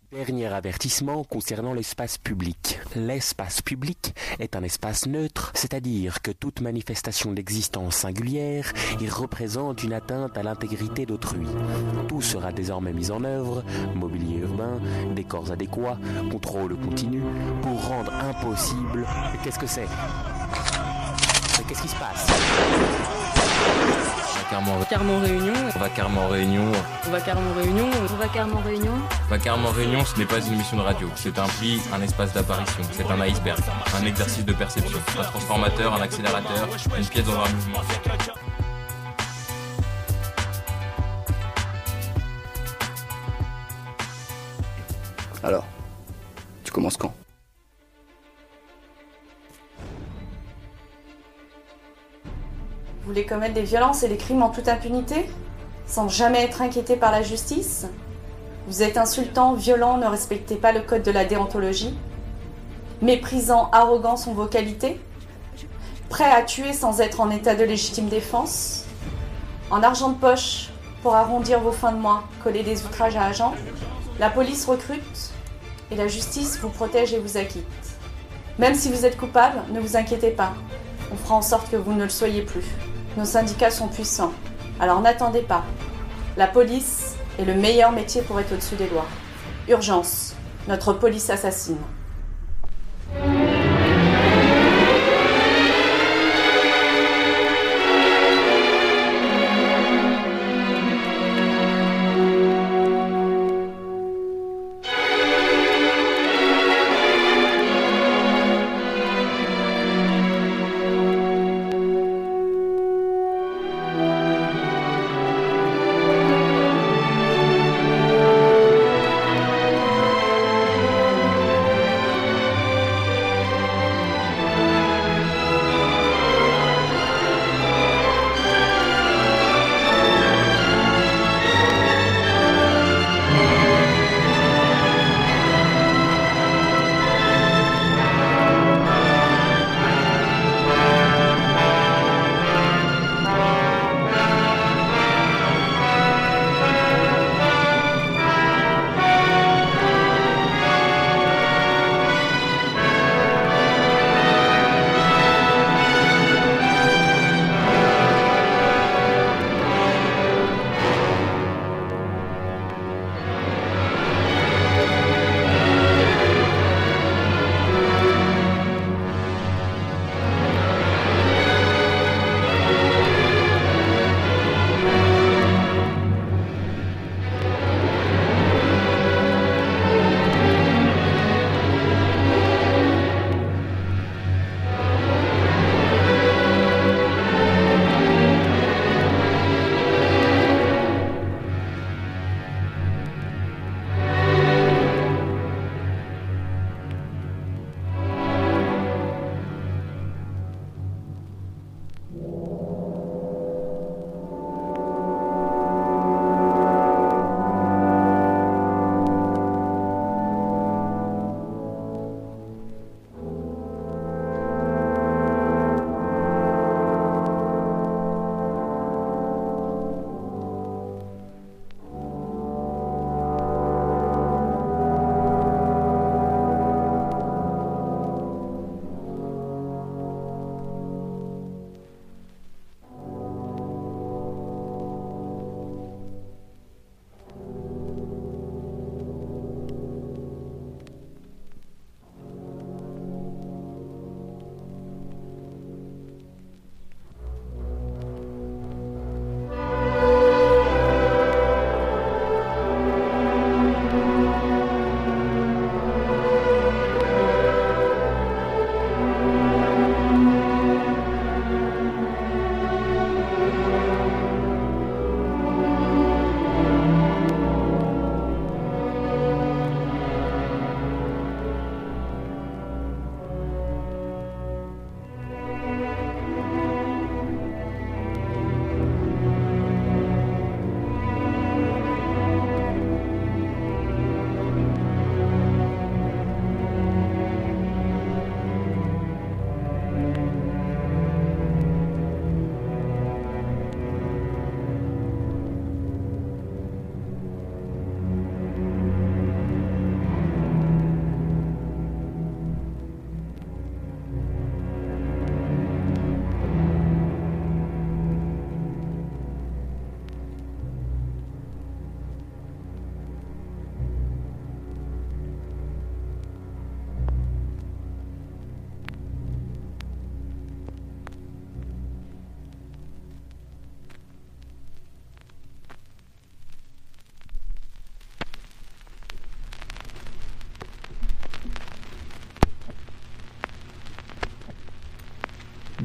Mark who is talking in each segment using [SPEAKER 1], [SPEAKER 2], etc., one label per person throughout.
[SPEAKER 1] Dernier avertissement concernant l'espace public. L'espace public est un espace neutre, c'est-à-dire que toute manifestation d'existence singulière y représente une atteinte à l'intégrité d'autrui. Tout sera désormais mis en œuvre, mobilier urbain, décors adéquats, contrôle continu, pour rendre impossible... Mais qu'est-ce que c'est ? Mais qu'est-ce qui se passe ?
[SPEAKER 2] Carrément réunion.
[SPEAKER 3] On va carrément réunion.
[SPEAKER 2] On va carrément réunion.
[SPEAKER 4] On va carrément réunion.
[SPEAKER 3] On va carrément réunion, ce n'est pas une émission de radio. C'est un pli, un espace d'apparition. C'est un iceberg, un exercice de perception. Un transformateur, un accélérateur, une pièce dans un mouvement.
[SPEAKER 5] Alors, tu commences quand ?
[SPEAKER 6] Vous voulez commettre des violences et des crimes en toute impunité, sans jamais être inquiété par la justice ? Vous êtes insultant, violent, ne respectez pas le code de la déontologie. Méprisant, arrogant sont vos qualités. Prêt à tuer sans être en état de légitime défense. En argent de poche, pour arrondir vos fins de mois, coller des outrages à agents. La police recrute et la justice vous protège et vous acquitte. Même si vous êtes coupable, ne vous inquiétez pas. On fera en sorte que vous ne le soyez plus. Nos syndicats sont puissants, alors n'attendez pas. La police est le meilleur métier pour être au-dessus des lois. Urgence, notre police assassine.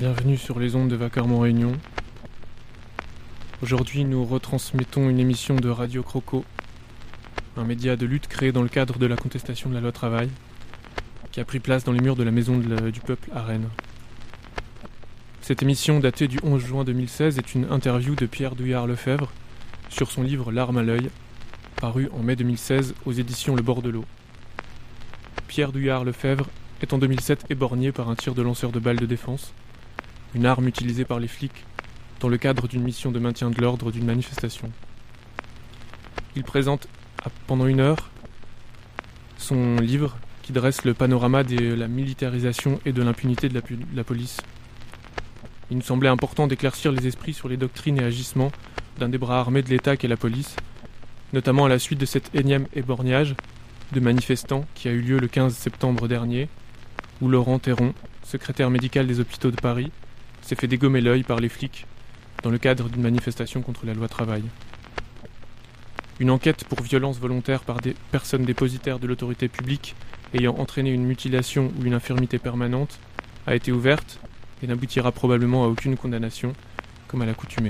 [SPEAKER 4] Bienvenue sur les ondes de Vacarme en Réunion. Aujourd'hui, nous retransmettons une émission de Radio Croco, un média de lutte créé dans le cadre de la contestation de la loi travail, qui a pris place dans les murs de la Maison du Peuple à Rennes. Cette émission, datée du 11 juin 2016, est une interview de Pierre Douillard-Lefebvre sur son livre L'arme à l'œil, paru en mai 2016 aux éditions Le Bord de l'eau. Pierre Douillard-Lefebvre est en 2007 éborgné par un tir de lanceur de balles de défense, une arme utilisée par les flics dans le cadre d'une mission de maintien de l'ordre d'une manifestation. Il présente pendant 1 heure son livre qui dresse le panorama de la militarisation et de l'impunité de la police. Il nous semblait important d'éclaircir les esprits sur les doctrines et agissements d'un des bras armés de l'État qu'est la police, notamment à la suite de cet énième éborgnage de manifestants qui a eu lieu le 15 septembre dernier, où Laurent Théron, secrétaire médical des hôpitaux de Paris, s'est fait dégommer l'œil par les flics dans le cadre d'une manifestation contre la loi travail. Une enquête pour violence volontaire par des personnes dépositaires de l'autorité publique ayant entraîné une mutilation ou une infirmité permanente a été ouverte et n'aboutira probablement à aucune condamnation, comme à l'accoutumée.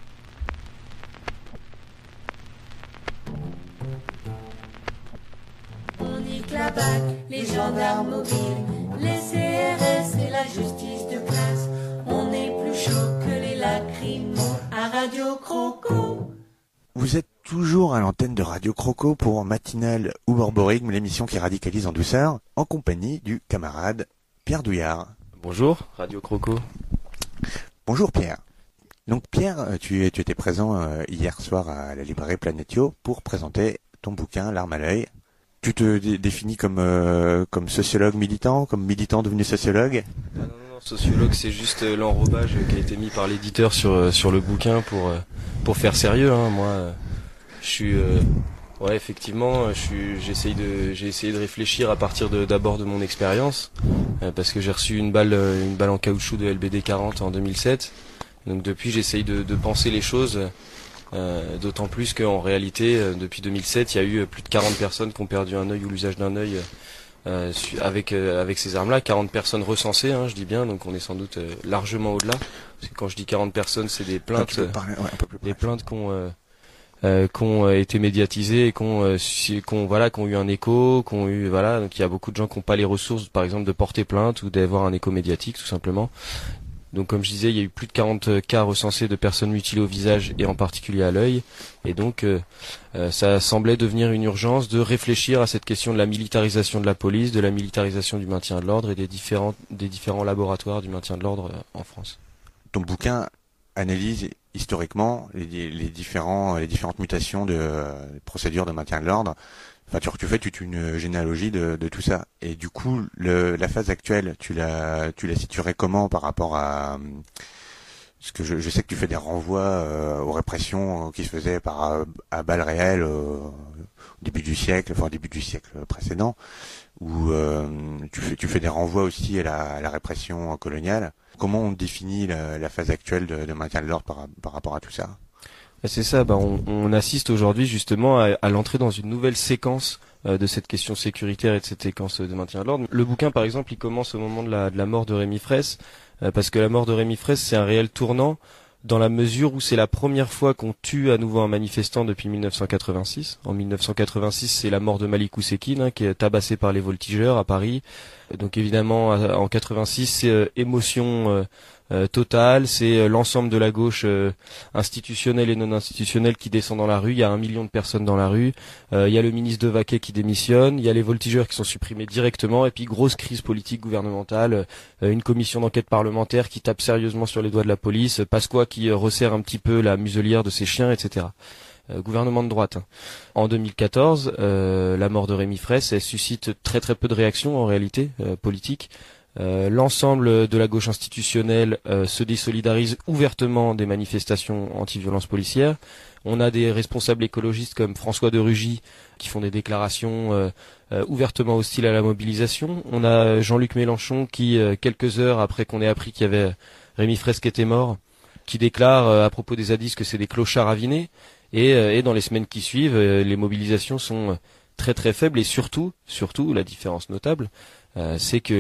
[SPEAKER 7] On nique la BAC, les gendarmes mobiles, les CRS et la justice de place. On est plus chaud que les lacrymos à Radio Croco.
[SPEAKER 8] Vous êtes toujours à l'antenne de Radio Croco pour Matinale ou Borborigme, l'émission qui radicalise en douceur, en compagnie du camarade Pierre Douillard.
[SPEAKER 9] Bonjour, Radio Croco.
[SPEAKER 8] Bonjour Pierre. Donc Pierre, tu étais présent hier soir à la librairie Planetio pour présenter ton bouquin L'arme à l'œil. Tu te définis comme sociologue militant, comme militant devenu sociologue?
[SPEAKER 9] Non, sociologue, c'est juste l'enrobage qui a été mis par l'éditeur sur le bouquin pour faire sérieux. Hein. Moi, je suis, ouais, effectivement, j'ai essayé de réfléchir à partir d'abord de mon expérience, parce que j'ai reçu une balle en caoutchouc de LBD 40 en 2007. Donc depuis, j'essaye de penser les choses. D'autant plus qu'en réalité, depuis 2007, il y a eu plus de 40 personnes qui ont perdu un œil ou l'usage d'un œil avec ces armes-là. 40 personnes recensées, hein, je dis bien, donc on est sans doute largement au-delà. Parce que quand je dis 40 personnes, c'est des plaintes, des plaintes qui ont été médiatisées et qui ont eu un écho, donc il y a beaucoup de gens qui n'ont pas les ressources, par exemple, de porter plainte ou d'avoir un écho médiatique, tout simplement. Donc comme je disais, il y a eu plus de 40 cas recensés de personnes mutilées au visage et en particulier à l'œil. Et donc ça semblait devenir une urgence de réfléchir à cette question de la militarisation de la police, de la militarisation du maintien de l'ordre et des différents laboratoires du maintien de l'ordre en France.
[SPEAKER 8] Ton bouquin analyse historiquement les différentes mutations de procédures de maintien de l'ordre. Enfin, tu fais toute une généalogie de tout ça. Et du coup, la phase actuelle, tu la situerais comment par rapport à ce que je sais que tu fais des renvois aux répressions qui se faisaient à balles réelles au début du siècle précédent, où tu fais des renvois aussi à la répression coloniale. Comment on définit la phase actuelle de maintien de l'ordre par rapport à tout ça?
[SPEAKER 9] C'est ça, on assiste aujourd'hui justement à l'entrée dans une nouvelle séquence de cette question sécuritaire et de cette séquence de maintien de l'ordre. Le bouquin, par exemple, il commence au moment de la mort de Rémi Fraisse, parce que la mort de Rémi Fraisse, c'est un réel tournant dans la mesure où c'est la première fois qu'on tue à nouveau un manifestant depuis 1986. En 1986, c'est la mort de Malik Oussekine, qui est tabassé par les voltigeurs à Paris. Donc évidemment, en 86, c'est émotion totale, c'est l'ensemble de la gauche institutionnelle et non institutionnelle qui descend dans la rue. Il y a 1 million de personnes dans la rue. Il y a le ministre Devaquet qui démissionne. Il y a les voltigeurs qui sont supprimés directement. Et puis grosse crise politique gouvernementale. Une commission d'enquête parlementaire qui tape sérieusement sur les doigts de la police. Pasqua qui resserre un petit peu la muselière de ses chiens, etc. Gouvernement de droite. En 2014, la mort de Rémi Fraisse, elle suscite très très peu de réactions en réalité politiques. L'ensemble de la gauche institutionnelle se désolidarise ouvertement des manifestations anti-violence policière. On a des responsables écologistes comme François de Rugy qui font des déclarations ouvertement hostiles à la mobilisation. On a Jean-Luc Mélenchon qui, quelques heures après qu'on ait appris qu'il y avait Rémi Fraisse qui était mort, qui déclare à propos des zadistes que c'est des clochards avinés. Et dans les semaines qui suivent, les mobilisations sont très très faibles et surtout, la différence notable, c'est que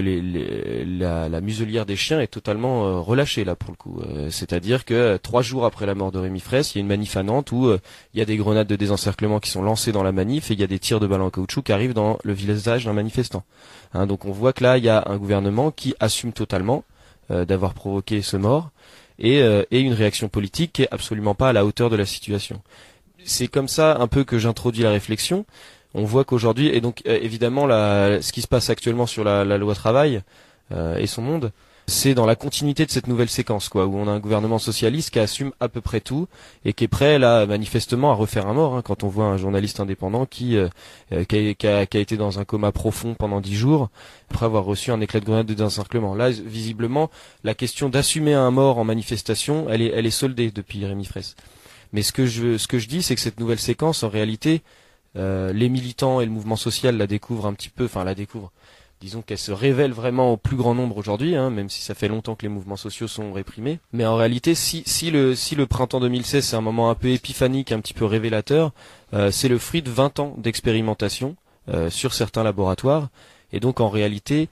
[SPEAKER 9] la muselière des chiens est totalement relâchée là pour le coup. C'est-à-dire que 3 jours après la mort de Rémi Fraisse, il y a une manif à Nantes où il y a des grenades de désencerclement qui sont lancées dans la manif et il y a des tirs de ballons à caoutchouc qui arrivent dans le visage d'un manifestant. Donc on voit que là il y a un gouvernement qui assume totalement d'avoir provoqué ce mort et une réaction politique qui est absolument pas à la hauteur de la situation. C'est comme ça un peu que j'introduis la réflexion. On voit qu'aujourd'hui, et donc évidemment ce qui se passe actuellement sur la loi travail et son monde, c'est dans la continuité de cette nouvelle séquence, quoi, où on a un gouvernement socialiste qui assume à peu près tout et qui est prêt là manifestement à refaire un mort. Quand on voit un journaliste indépendant qui a été dans un coma profond pendant 10 jours après avoir reçu un éclat de grenade de désencerclement. Là, visiblement, la question d'assumer un mort en manifestation, elle est soldée depuis Rémi Fraisse. Mais ce que je dis, c'est que cette nouvelle séquence, en réalité, les militants et le mouvement social la découvrent un petit peu, disons qu'elle se révèle vraiment au plus grand nombre aujourd'hui, même si ça fait longtemps que les mouvements sociaux sont réprimés. Mais en réalité, si le printemps 2016 c'est un moment un peu épiphanique, un petit peu révélateur, c'est le fruit de 20 ans d'expérimentation sur certains laboratoires. Et donc en réalité,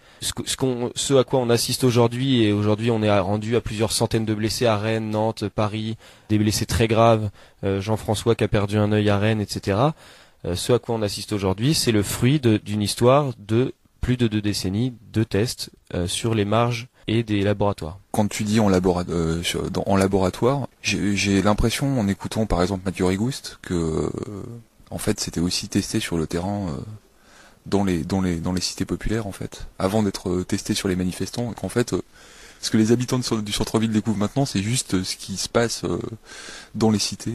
[SPEAKER 9] ce à quoi on assiste aujourd'hui, et aujourd'hui on est rendu à plusieurs centaines de blessés à Rennes, Nantes, Paris, des blessés très graves, Jean-François qui a perdu un œil à Rennes, etc. Ce à quoi on assiste aujourd'hui, c'est le fruit d'une histoire de plus de 2 décennies de tests sur les marges et des laboratoires.
[SPEAKER 10] Quand tu dis en laboratoire, j'ai l'impression, en écoutant par exemple Mathieu Rigouste, que en fait c'était aussi testé sur le terrain dans les cités populaires en fait, avant d'être testé sur les manifestants, et qu'en fait ce que les habitants du centre-ville découvrent maintenant, c'est juste ce qui se passe dans les cités.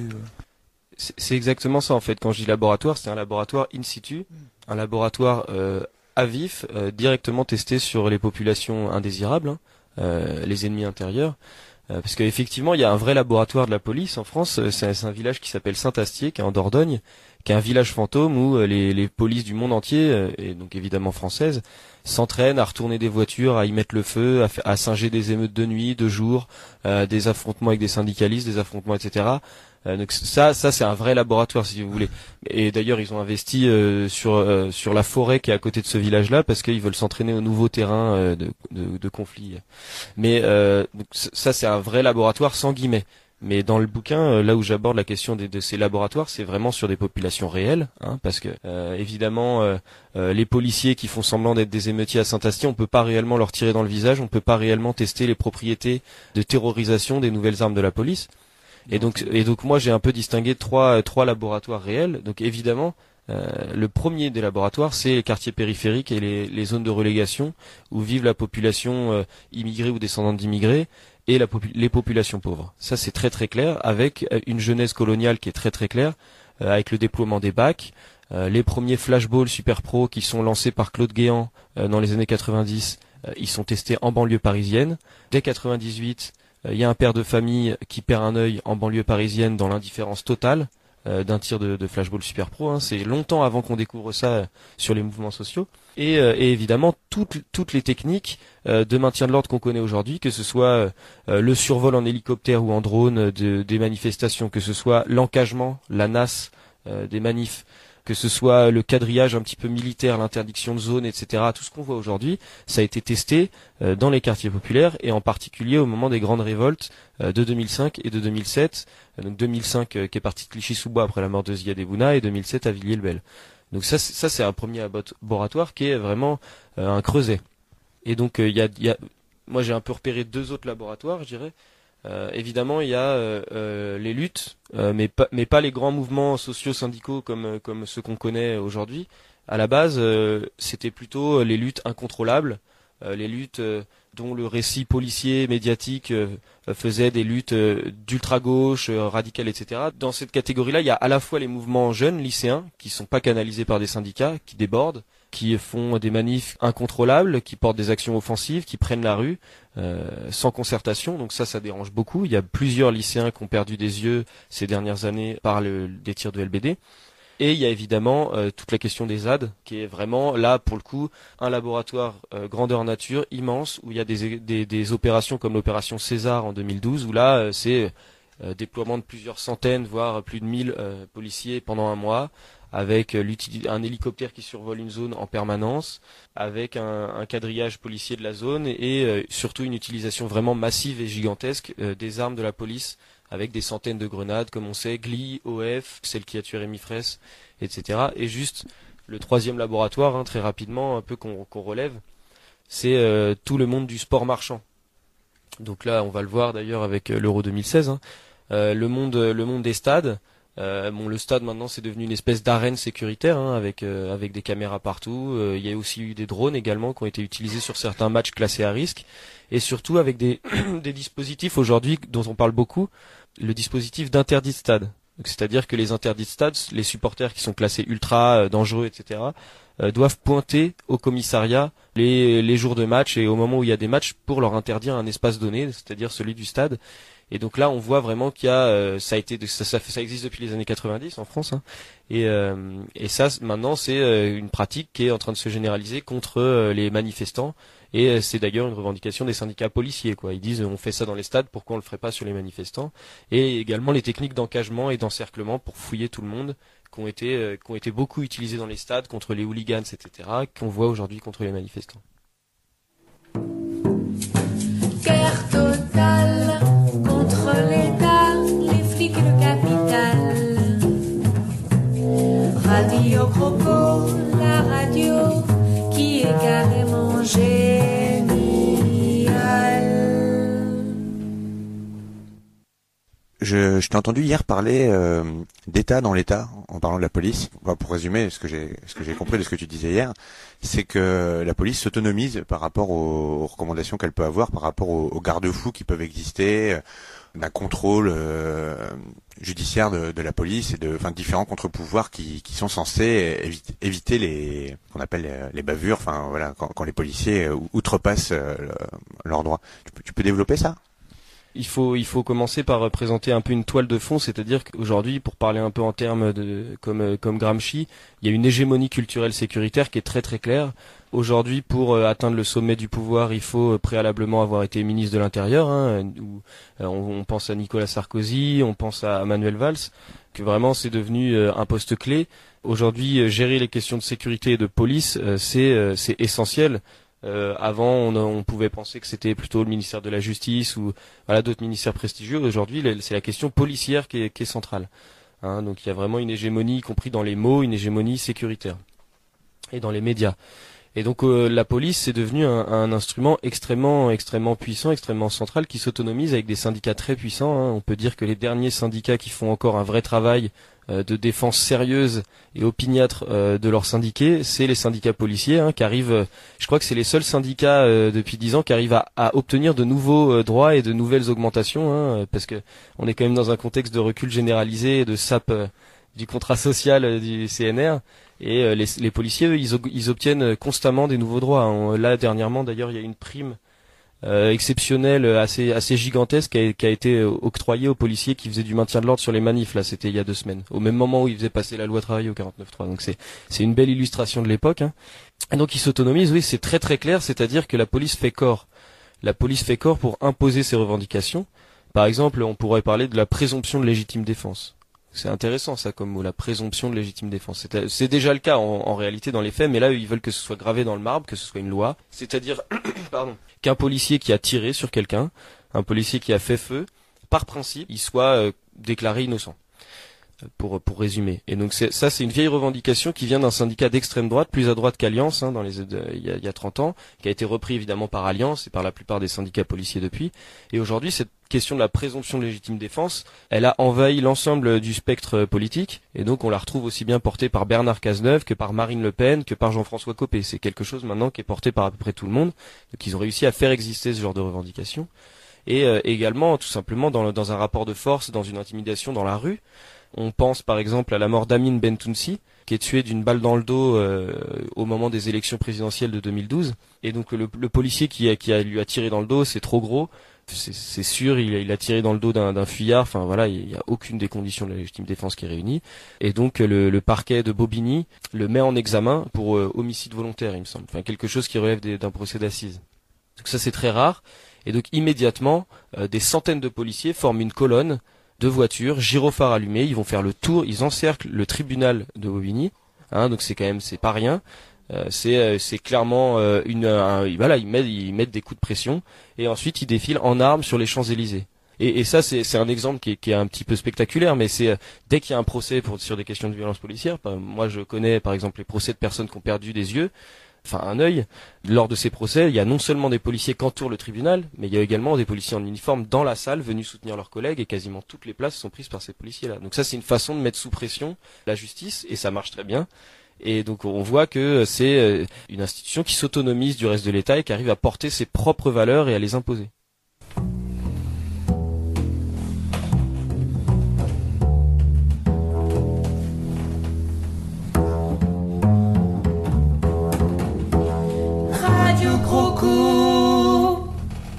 [SPEAKER 9] C'est exactement ça en fait. Quand je dis laboratoire, c'est un laboratoire in situ, un laboratoire à vif, directement testé sur les populations indésirables, les ennemis intérieurs. Parce qu'effectivement, il y a un vrai laboratoire de la police en France. C'est un village qui s'appelle Saint-Astier, qui est en Dordogne, qui est un village fantôme où les polices du monde entier, et donc évidemment françaises, s'entraînent à retourner des voitures, à y mettre le feu, à singer des émeutes de nuit, de jour, des affrontements avec des syndicalistes, des affrontements, etc. Donc ça c'est un vrai laboratoire si vous voulez. Et d'ailleurs ils ont investi sur la forêt qui est à côté de ce village-là parce qu'ils veulent s'entraîner au nouveau terrain de conflit. Mais donc ça c'est un vrai laboratoire sans guillemets. Mais dans le bouquin, là où j'aborde la question de ces laboratoires, c'est vraiment sur des populations réelles, parce que évidemment les policiers qui font semblant d'être des émeutiers à Saint-Astier, on peut pas réellement leur tirer dans le visage, on peut pas réellement tester les propriétés de terrorisation des nouvelles armes de la police. Et donc moi j'ai un peu distingué trois laboratoires réels. Donc évidemment le premier des laboratoires c'est les quartiers périphériques et les zones de relégation où vivent la population immigrée ou descendante d'immigrés et les populations pauvres. Ça c'est très très clair avec une jeunesse coloniale qui est très très claire avec le déploiement des bacs, les premiers flashballs super pro qui sont lancés par Claude Guéant dans les années 90, ils sont testés en banlieue parisienne. Dès 98 il y a un père de famille qui perd un œil en banlieue parisienne dans l'indifférence totale d'un tir de flashball super pro. C'est longtemps avant qu'on découvre ça sur les mouvements sociaux. Et évidemment, toutes les techniques de maintien de l'ordre qu'on connaît aujourd'hui, que ce soit le survol en hélicoptère ou en drone des manifestations, que ce soit l'encagement, la NAS des manifs, que ce soit le quadrillage un petit peu militaire, l'interdiction de zone, etc. Tout ce qu'on voit aujourd'hui, ça a été testé dans les quartiers populaires et en particulier au moment des grandes révoltes de 2005 et de 2007. Donc 2005 qui est parti de Clichy-sous-Bois après la mort de Ziad Ebouna et 2007 à Villiers-le-Bel. Donc ça c'est un premier laboratoire qui est vraiment un creuset. Et donc moi j'ai un peu repéré 2 autres laboratoires, je dirais. Évidemment, il y a les luttes, mais pas les grands mouvements sociaux syndicaux comme ceux qu'on connaît aujourd'hui. À la base, c'était plutôt les luttes incontrôlables, les luttes dont le récit policier médiatique faisait des luttes d'ultra-gauche, radicales, etc. Dans cette catégorie-là, il y a à la fois les mouvements jeunes, lycéens, qui sont pas canalisés par des syndicats, qui débordent, qui font des manifs incontrôlables, qui portent des actions offensives, qui prennent la rue sans concertation. Donc ça dérange beaucoup. Il y a plusieurs lycéens qui ont perdu des yeux ces dernières années par des tirs de LBD. Et il y a évidemment toute la question des ZAD, qui est vraiment là pour le coup un laboratoire grandeur nature immense où il y a des opérations comme l'opération César en 2012 où là c'est déploiement de plusieurs centaines, voire plus de 1000 policiers pendant un mois, avec un hélicoptère qui survole une zone en permanence, avec un quadrillage policier de la zone et surtout une utilisation vraiment massive et gigantesque des armes de la police, avec des centaines de grenades, comme on sait, Gli, OF, celle qui a tué Rémi Fraisse, etc. Et juste le troisième laboratoire, très rapidement, un peu qu'on relève, c'est tout le monde du sport marchand. Donc là, on va le voir d'ailleurs avec l'Euro 2016, le monde des stades. Le stade maintenant c'est devenu une espèce d'arène sécuritaire avec des caméras partout. Il y a aussi eu des drones également qui ont été utilisés sur certains matchs classés à risque, et surtout avec des dispositifs aujourd'hui dont on parle beaucoup, le dispositif d'interdit de stade. Donc, c'est-à-dire que les interdits de stade, les supporters qui sont classés ultra dangereux, etc., doivent pointer au commissariat les jours de match et au moment où il y a des matchs pour leur interdire un espace donné, c'est-à-dire celui du stade. Et donc là, on voit vraiment qu'il y a, ça existe depuis les années 90 en France, et ça maintenant c'est une pratique qui est en train de se généraliser contre les manifestants, et c'est d'ailleurs une revendication des syndicats policiers, quoi. Ils disent on fait ça dans les stades, pourquoi on le ferait pas sur les manifestants? Et également les techniques d'encagement et d'encerclement pour fouiller tout le monde, qui ont été beaucoup utilisées dans les stades contre les hooligans, etc., qu'on voit aujourd'hui contre les manifestants.
[SPEAKER 7] Guerre totale contre l'État, les flics et le capital. Radio Croco, la radio qui est carrément géniale.
[SPEAKER 8] Je t'ai entendu hier parler d'État dans l'État, en parlant de la police. Pour résumer, ce que j'ai compris de ce que tu disais hier, c'est que la police s'autonomise par rapport aux recommandations qu'elle peut avoir, par rapport aux garde-fous qui peuvent exister, d'un contrôle judiciaire de la police et de différents contre-pouvoirs qui sont censés éviter les qu'on appelle les bavures, quand les policiers outrepassent leurs droits. Tu peux développer ça?
[SPEAKER 9] Il faut commencer par présenter un peu une toile de fond, c'est-à-dire qu'aujourd'hui, pour parler un peu en termes comme Gramsci, il y a une hégémonie culturelle sécuritaire qui est très très claire. Aujourd'hui, pour atteindre le sommet du pouvoir, il faut préalablement avoir été ministre de l'Intérieur. On pense à Nicolas Sarkozy, on pense à Manuel Valls, que vraiment c'est devenu un poste clé. Aujourd'hui, gérer les questions de sécurité et de police, c'est essentiel. Avant, on pouvait penser que c'était plutôt le ministère de la Justice ou d'autres ministères prestigieux. Aujourd'hui, c'est la question policière qui est centrale. Donc il y a vraiment une hégémonie, y compris dans les mots, une hégémonie sécuritaire et dans les médias. Et donc la police c'est devenu un instrument extrêmement puissant, extrêmement central, qui s'autonomise avec des syndicats très puissants. On peut dire que les derniers syndicats qui font encore un vrai travail de défense sérieuse et opiniâtre de leurs syndiqués, c'est les syndicats policiers qui arrivent, je crois que c'est les seuls syndicats depuis 10 ans qui arrivent à obtenir de nouveaux droits et de nouvelles augmentations, parce que on est quand même dans un contexte de recul généralisé et de sape du contrat social du CNR, et les policiers eux, ils obtiennent constamment des nouveaux droits. Là dernièrement d'ailleurs il y a une prime exceptionnelle assez gigantesque qui a été octroyée aux policiers qui faisaient du maintien de l'ordre sur les manifs. Là c'était il y a 2 semaines, au même moment où ils faisaient passer la loi travail au 49.3. Donc c'est une belle illustration de l'époque. Et donc ils s'autonomisent, oui, c'est très très clair, c'est-à-dire que la police fait corps pour imposer ses revendications. Par exemple, on pourrait parler de la présomption de légitime défense. C'est intéressant ça comme mot, la présomption de légitime défense. C'est déjà le cas en réalité dans les faits, mais là ils veulent que ce soit gravé dans le marbre, que ce soit une loi. C'est-à-dire qu'un policier qui a tiré sur quelqu'un, un policier qui a fait feu, par principe, il soit déclaré innocent. Pour résumer. Et donc c'est une vieille revendication qui vient d'un syndicat d'extrême droite, plus à droite qu'Alliance, il y a 30 ans, qui a été repris évidemment par Alliance et par la plupart des syndicats policiers depuis. Et aujourd'hui, cette question de la présomption de légitime défense, elle a envahi l'ensemble du spectre politique, et donc on la retrouve aussi bien portée par Bernard Cazeneuve que par Marine Le Pen, que par Jean-François Copé. C'est quelque chose maintenant qui est porté par à peu près tout le monde. Donc ils ont réussi à faire exister ce genre de revendication. Et également, tout simplement, dans un rapport de force, dans une intimidation dans la rue. On pense par exemple à la mort d'Amin Bentounsi, qui est tué d'une balle dans le dos au moment des élections présidentielles de 2012. Et donc le policier qui lui a tiré dans le dos, c'est trop gros. C'est sûr, il a tiré dans le dos d'un fuyard. Enfin voilà, il n'y a aucune des conditions de la légitime défense qui est réunie. Et donc le parquet de Bobigny le met en examen pour homicide volontaire, il me semble. Enfin quelque chose qui relève d'un procès d'assises. Donc ça c'est très rare. Et donc immédiatement, des centaines de policiers forment une colonne 2 voitures, gyrophare allumé, ils vont faire le tour, ils encerclent le tribunal de Bobigny, donc c'est pas rien. C'est clairement voilà, ils mettent des coups de pression et ensuite ils défilent en armes sur les Champs-Élysées. Et ça c'est un exemple qui est un petit peu spectaculaire, mais c'est dès qu'il y a un procès sur des questions de violence policière, moi je connais par exemple les procès de personnes qui ont perdu des yeux, enfin un œil. Lors de ces procès, il y a non seulement des policiers qui entourent le tribunal, mais il y a également des policiers en uniforme dans la salle venus soutenir leurs collègues, et quasiment toutes les places sont prises par ces policiers-là. Donc ça c'est une façon de mettre sous pression la justice, et ça marche très bien. Et donc on voit que c'est une institution qui s'autonomise du reste de l'État et qui arrive à porter ses propres valeurs et à les imposer.
[SPEAKER 7] Radio Croco.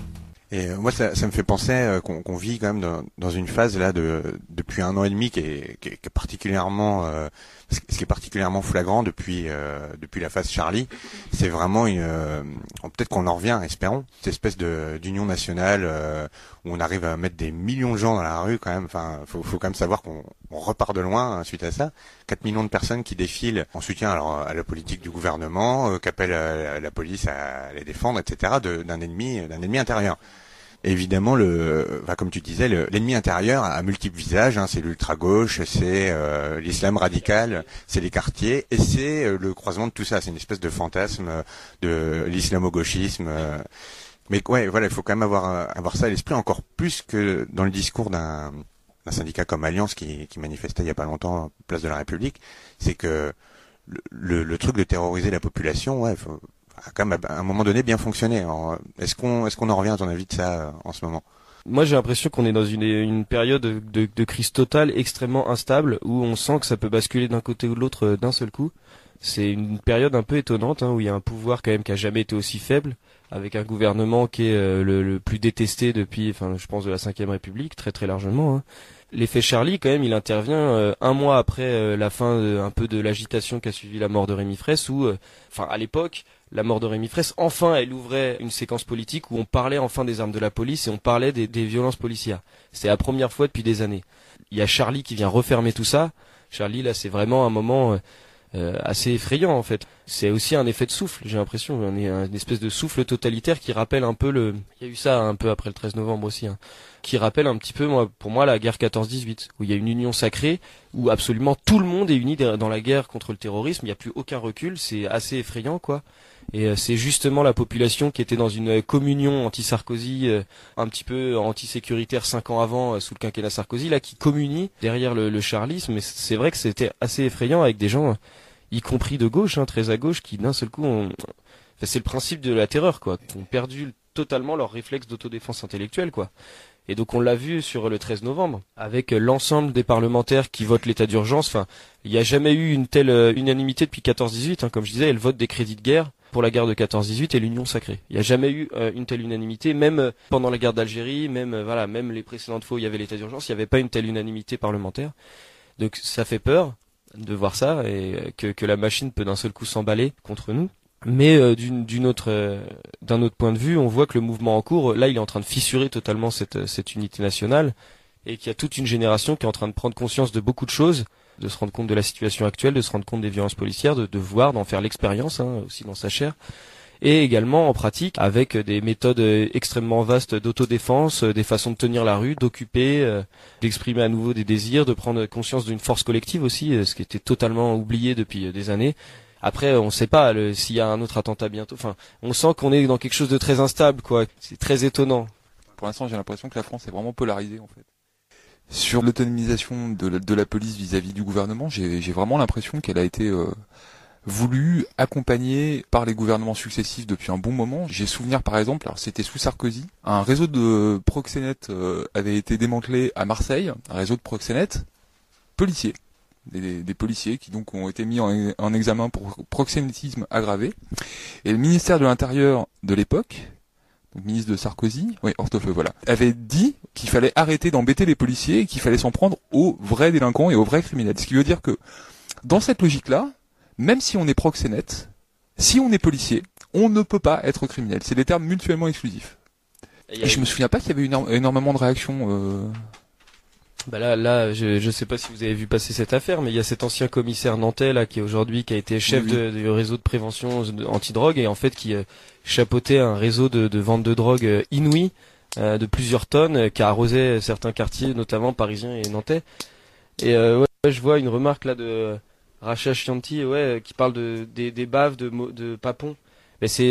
[SPEAKER 8] Et moi, ça me fait penser qu'on vit quand même dans une phase là depuis 1 an et demi qui est particulièrement ce qui est particulièrement flagrant depuis la phase Charlie. C'est vraiment peut-être qu'on en revient, espérons, cette espèce d'union nationale où on arrive à mettre des millions de gens dans la rue quand même. Enfin, faut quand même savoir qu'on repart de loin suite à ça. 4 millions de personnes qui défilent en soutien à la politique du gouvernement, qui appellent la police à les défendre, etc. d'un ennemi intérieur. Et évidemment, comme tu disais, l'ennemi intérieur a multiples visages. C'est l'ultra-gauche, c'est l'islam radical, c'est les quartiers, et c'est le croisement de tout ça. C'est une espèce de fantasme de l'islamo-gauchisme. Mais ouais, voilà, il faut quand même avoir ça à l'esprit, encore plus que dans le discours d'un syndicat comme Alliance qui manifestait il y a pas longtemps place de la République. C'est que le truc de terroriser la population, a quand même à un moment donné bien fonctionné. Alors, est-ce qu'on en revient à ton avis de ça en ce moment?
[SPEAKER 9] Moi j'ai l'impression qu'on est dans une période de crise totale extrêmement instable, où on sent que ça peut basculer d'un côté ou de l'autre d'un seul coup. C'est une période un peu étonnante, où il y a un pouvoir quand même qui a jamais été aussi faible, avec un gouvernement qui est le plus détesté depuis, je pense, de la Ve République, très très largement. L'effet Charlie, quand même, il intervient 1 mois après la fin un peu de l'agitation qui a suivi la mort de Rémi Fraisse, où, à l'époque, la mort de Rémi Fraisse, enfin, elle ouvrait une séquence politique où on parlait enfin des armes de la police et on parlait des violences policières. C'est la première fois depuis des années. Il y a Charlie qui vient refermer tout ça. Charlie, là, c'est vraiment un moment assez effrayant, en fait. C'est aussi un effet de souffle, j'ai l'impression. On est une espèce de souffle totalitaire qui rappelle un peu il y a eu ça un peu après le 13 novembre aussi, qui rappelle un petit peu, pour moi, la guerre 14-18, où il y a une union sacrée, où absolument tout le monde est uni dans la guerre contre le terrorisme. Il n'y a plus aucun recul. C'est assez effrayant, quoi. Et c'est justement la population qui était dans une communion anti-Sarkozy, un petit peu anti-sécuritaire 5 ans avant, sous le quinquennat Sarkozy, là, qui communie derrière le charlisme. Mais c'est vrai que c'était assez effrayant, avec des gens, y compris de gauche, très à gauche, qui d'un seul coup c'est le principe de la terreur, quoi, qui ont perdu totalement leur réflexe d'autodéfense intellectuelle, quoi. Et donc on l'a vu sur le 13 novembre, avec l'ensemble des parlementaires qui votent l'état d'urgence. Il n'y a jamais eu une telle unanimité depuis 14-18, comme je disais, elles votent des crédits de guerre pour la guerre de 14-18 et l'Union sacrée. Il n'y a jamais eu une telle unanimité, même pendant la guerre d'Algérie, même les précédentes fois où il y avait l'état d'urgence, il n'y avait pas une telle unanimité parlementaire. Donc ça fait peur de voir ça, et que la machine peut d'un seul coup s'emballer contre nous. Mais d'un autre point de vue, on voit que le mouvement en cours, là, il est en train de fissurer totalement cette unité nationale, et qu'il y a toute une génération qui est en train de prendre conscience de beaucoup de choses, de se rendre compte de la situation actuelle, de se rendre compte des violences policières, de voir, d'en faire l'expérience, aussi dans sa chair, et également en pratique, avec des méthodes extrêmement vastes d'autodéfense, des façons de tenir la rue, d'occuper, d'exprimer à nouveau des désirs, de prendre conscience d'une force collective aussi, ce qui était totalement oublié depuis des années. Après, on sait pas s'il y a un autre attentat bientôt. On sent qu'on est dans quelque chose de très instable, quoi. C'est très étonnant.
[SPEAKER 10] Pour l'instant, j'ai l'impression que la France est vraiment polarisée, en fait. Sur l'autonomisation de la police vis-à-vis du gouvernement, j'ai vraiment l'impression qu'elle a été voulue, accompagnée par les gouvernements successifs depuis un bon moment. J'ai souvenir, par exemple, alors c'était sous Sarkozy, un réseau de proxénètes avait été démantelé à Marseille, un réseau de proxénètes policiers. Des policiers qui donc ont été mis en examen pour proxénétisme aggravé. Et le ministère de l'Intérieur de l'époque, donc ministre de Sarkozy, Hortefeux, avait dit qu'il fallait arrêter d'embêter les policiers et qu'il fallait s'en prendre aux vrais délinquants et aux vrais criminels. Ce qui veut dire que, dans cette logique-là, même si on est proxénète, si on est policier, on ne peut pas être criminel. C'est des termes mutuellement exclusifs. Et je me souviens pas qu'il y avait eu énormément de réactions
[SPEAKER 9] Bah là, je sais pas si vous avez vu passer cette affaire, mais il y a cet ancien commissaire nantais là qui a été chef du réseau de prévention anti-drogue et en fait qui chapeautait un réseau de vente de drogue inouï de plusieurs tonnes qui arrosait certains quartiers, notamment parisiens et nantais. Et je vois une remarque là de Racha Chianti, qui parle des baves de Papon. Mais c'est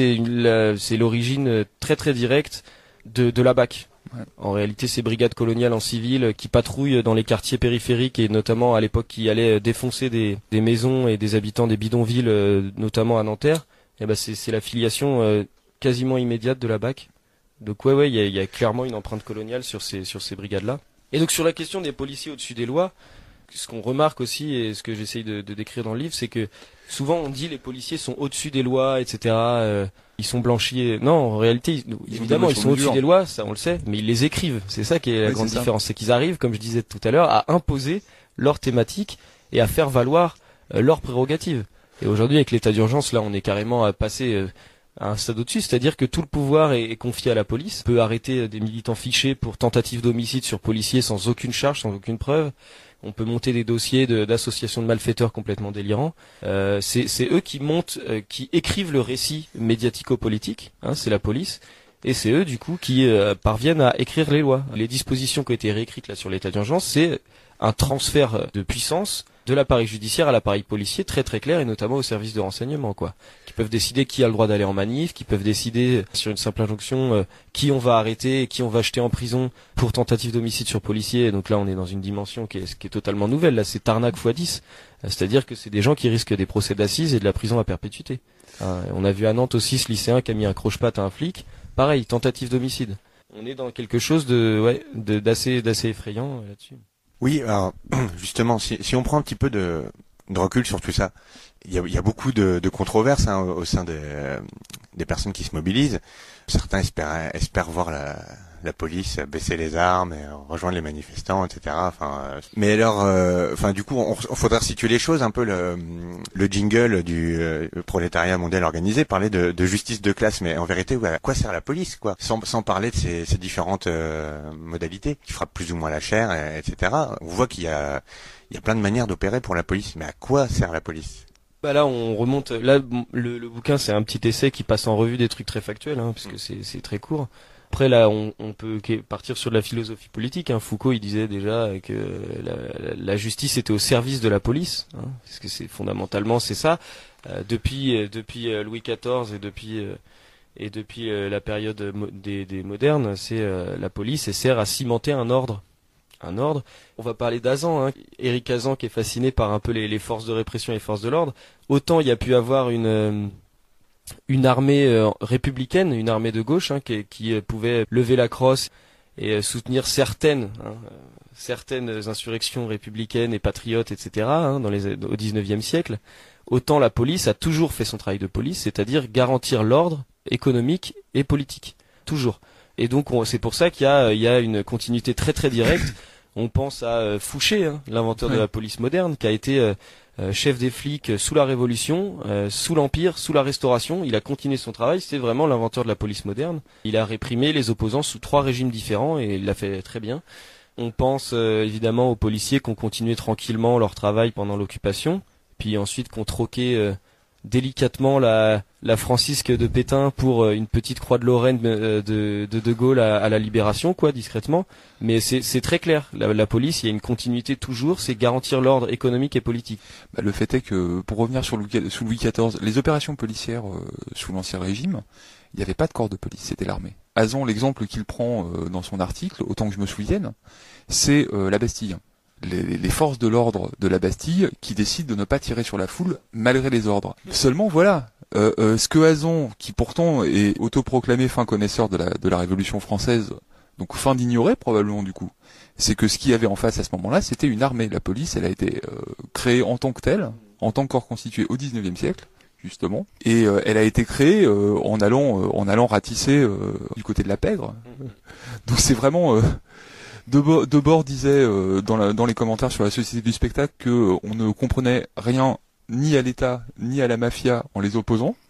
[SPEAKER 9] l'origine très très directe de la BAC. Ouais. En réalité, c'est brigades coloniales en civil qui patrouillent dans les quartiers périphériques et notamment à l'époque qui allaient défoncer des maisons et des habitants des bidonvilles, notamment à Nanterre. Et c'est la filiation quasiment immédiate de la BAC. Donc il y a clairement une empreinte coloniale sur ces brigades-là. Et donc sur la question des policiers au-dessus des lois, ce qu'on remarque aussi et ce que j'essaye de décrire dans le livre, c'est que souvent on dit les policiers sont au-dessus des lois, etc. Ils sont blanchis. Non, en réalité, évidemment, ils sont au-dessus des lois, ça on le sait, mais ils les écrivent. C'est ça qui est la grande différence, c'est qu'ils arrivent, comme je disais tout à l'heure, à imposer leurs thématiques et à faire valoir leurs prérogatives. Et aujourd'hui, avec l'état d'urgence, là, on est carrément passé à un stade au-dessus, c'est-à-dire que tout le pouvoir est confié à la police. On peut arrêter des militants fichés pour tentative d'homicide sur policiers sans aucune charge, sans aucune preuve. On peut monter des dossiers d'associations de malfaiteurs complètement délirants. C'est eux qui montent, qui écrivent le récit médiatico-politique. C'est la police. Et c'est eux, du coup, qui parviennent à écrire les lois. Les dispositions qui ont été réécrites là sur l'état d'urgence, c'est un transfert de puissance de l'appareil judiciaire à l'appareil policier très très clair et notamment aux services de renseignement qui peuvent décider qui a le droit d'aller en manif, qui peuvent décider sur une simple injonction qui on va arrêter, qui on va jeter en prison pour tentative d'homicide sur policier. Et donc là on est dans une dimension qui est totalement nouvelle, là c'est Tarnac x10, c'est-à-dire que c'est des gens qui risquent des procès d'assises et de la prison à perpétuité. On a vu à Nantes aussi ce lycéen qui a mis un croche-patte à un flic, pareil, tentative d'homicide. On est dans quelque chose d'assez effrayant là-dessus.
[SPEAKER 8] Oui, alors justement, si on prend un petit peu de recul sur tout ça, il y a beaucoup de controverses au sein des personnes qui se mobilisent. Certains espèrent voir la police baisser les armes et rejoindre les manifestants, etc. Mais alors, du coup, on faudrait situer les choses un peu. Le jingle du prolétariat mondial organisé parlait de justice de classe, mais en vérité, à quoi sert la police, quoi, sans parler de ces différentes modalités qui frappent plus ou moins la chair, etc. On voit qu'il y a plein de manières d'opérer pour la police, mais à quoi sert la police?
[SPEAKER 9] Là, on remonte. Là, le bouquin, c'est un petit essai qui passe en revue des trucs très factuels, puisque c'est très court. Après, là, on peut partir sur de la philosophie politique. Foucault, il disait déjà que la justice était au service de la police, parce que fondamentalement c'est ça. Depuis Louis XIV et depuis la période des modernes, c'est la police et sert à cimenter un ordre. On va parler d'Azan, Éric Azan qui est fasciné par un peu les forces de répression et les forces de l'ordre. Autant il y a pu avoir une armée républicaine, une armée de gauche qui pouvait lever la crosse et soutenir certaines insurrections républicaines et patriotes, etc. Au XIXe siècle. Autant la police a toujours fait son travail de police, c'est-à-dire garantir l'ordre économique et politique, toujours. Et donc c'est pour ça qu'il y a une continuité très très directe. On pense à Fouché, l'inventeur de la police moderne, qui a été chef des flics sous la Révolution, sous l'Empire, sous la Restauration. Il a continué son travail, c'était vraiment l'inventeur de la police moderne. Il a réprimé les opposants sous 3 régimes différents et il l'a fait très bien. On pense évidemment aux policiers qui ont continué tranquillement leur travail pendant l'occupation, puis ensuite qui ont troqué délicatement la francisque de Pétain pour une petite croix de Lorraine de Gaulle à la Libération, discrètement. Mais c'est très clair. La police, il y a une continuité toujours, c'est garantir l'ordre économique et politique.
[SPEAKER 10] Le fait est que, pour revenir sous Louis XIV, les opérations policières sous l'Ancien Régime, il n'y avait pas de corps de police, c'était l'armée. Azan, l'exemple qu'il prend dans son article, autant que je me souvienne, c'est la Bastille. Les forces de l'ordre de la Bastille qui décident de ne pas tirer sur la foule malgré les ordres. Seulement voilà, ce que Azan, qui pourtant est autoproclamé fin connaisseur de la Révolution française, donc fin d'ignorer probablement du coup, c'est que ce qu'il y avait en face à ce moment-là, c'était une armée. La police, elle a été créée en tant que telle, en tant que corps constitué au XIXe siècle, justement, et elle a été créée en allant ratisser du côté de la pègre. Donc c'est vraiment Debord disait dans les commentaires sur la Société du spectacle que on ne comprenait rien ni à l'État ni à la mafia en les opposant.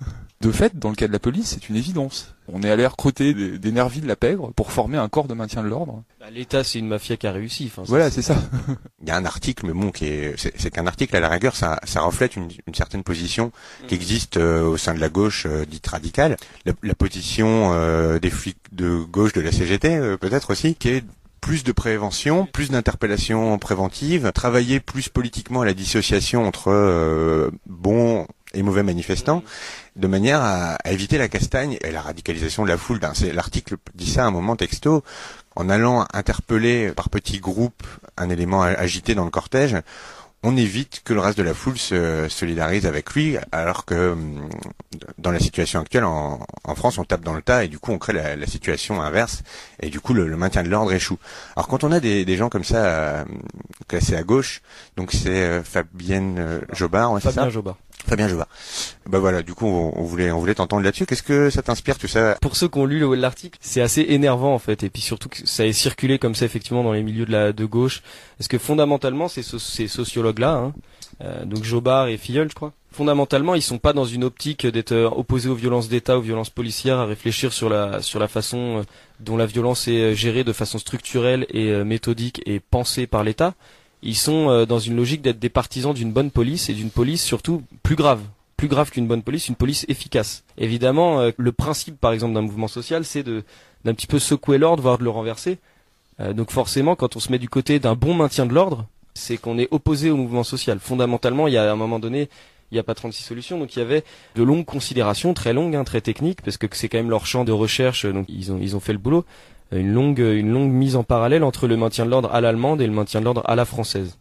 [SPEAKER 10] De fait, dans le cas de la police, c'est une évidence. On est allé recruter des nervis de la pègre pour former un corps de maintien de l'ordre.
[SPEAKER 9] L'État, c'est une mafia qui a réussi. Enfin,
[SPEAKER 10] voilà, c'est ça.
[SPEAKER 8] Il y a un article, mais bon, c'est qu'un article à la rigueur, ça reflète une certaine position qui existe au sein de la gauche dite radicale. La position des flics de gauche de la CGT, peut-être aussi, qui est plus de prévention, plus d'interpellation préventive, travailler plus politiquement à la dissociation entre bons et mauvais manifestants, de manière à éviter la castagne et la radicalisation de la foule. L'article dit ça à un moment texto, en allant interpeller par petits groupes un élément agité dans le cortège, on évite que le reste de la foule se solidarise avec lui, alors que dans la situation actuelle en France, on tape dans le tas et du coup on crée la situation inverse et du coup le maintien de l'ordre échoue. Alors quand on a des gens comme ça classés à gauche, donc c'est Fabienne Jobard, ouais, Fabien Jobard. Bah voilà, du coup on voulait t'entendre là-dessus. Qu'est-ce que ça t'inspire tout ça?
[SPEAKER 9] Pour ceux qui ont lu l'article, c'est assez énervant en fait, et puis surtout que ça est circulé comme ça effectivement dans les milieux de gauche, parce que fondamentalement ces sociologues-là, donc Jobard et Filleul, je crois, fondamentalement ils sont pas dans une optique d'être opposés aux violences d'État, aux violences policières, à réfléchir sur la façon dont la violence est gérée de façon structurelle et méthodique et pensée par l'État. Ils sont dans une logique d'être des partisans d'une bonne police, et d'une police surtout plus grave qu'une bonne police, une police efficace. Évidemment, le principe par exemple d'un mouvement social, c'est d'un petit peu secouer l'ordre, voire de le renverser. Donc forcément, quand on se met du côté d'un bon maintien de l'ordre, c'est qu'on est opposé au mouvement social. Fondamentalement, il y a à un moment donné, il n'y a pas 36 solutions, donc il y avait de longues considérations, très longues, très techniques, parce que c'est quand même leur champ de recherche, donc ils ont fait le boulot. Une longue mise en parallèle entre le maintien de l'ordre à l'allemande et le maintien de l'ordre à la française.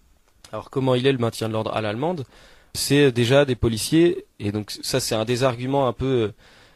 [SPEAKER 9] Alors comment il est le maintien de l'ordre à l'allemande? C'est déjà des policiers, et donc ça c'est un des arguments un peu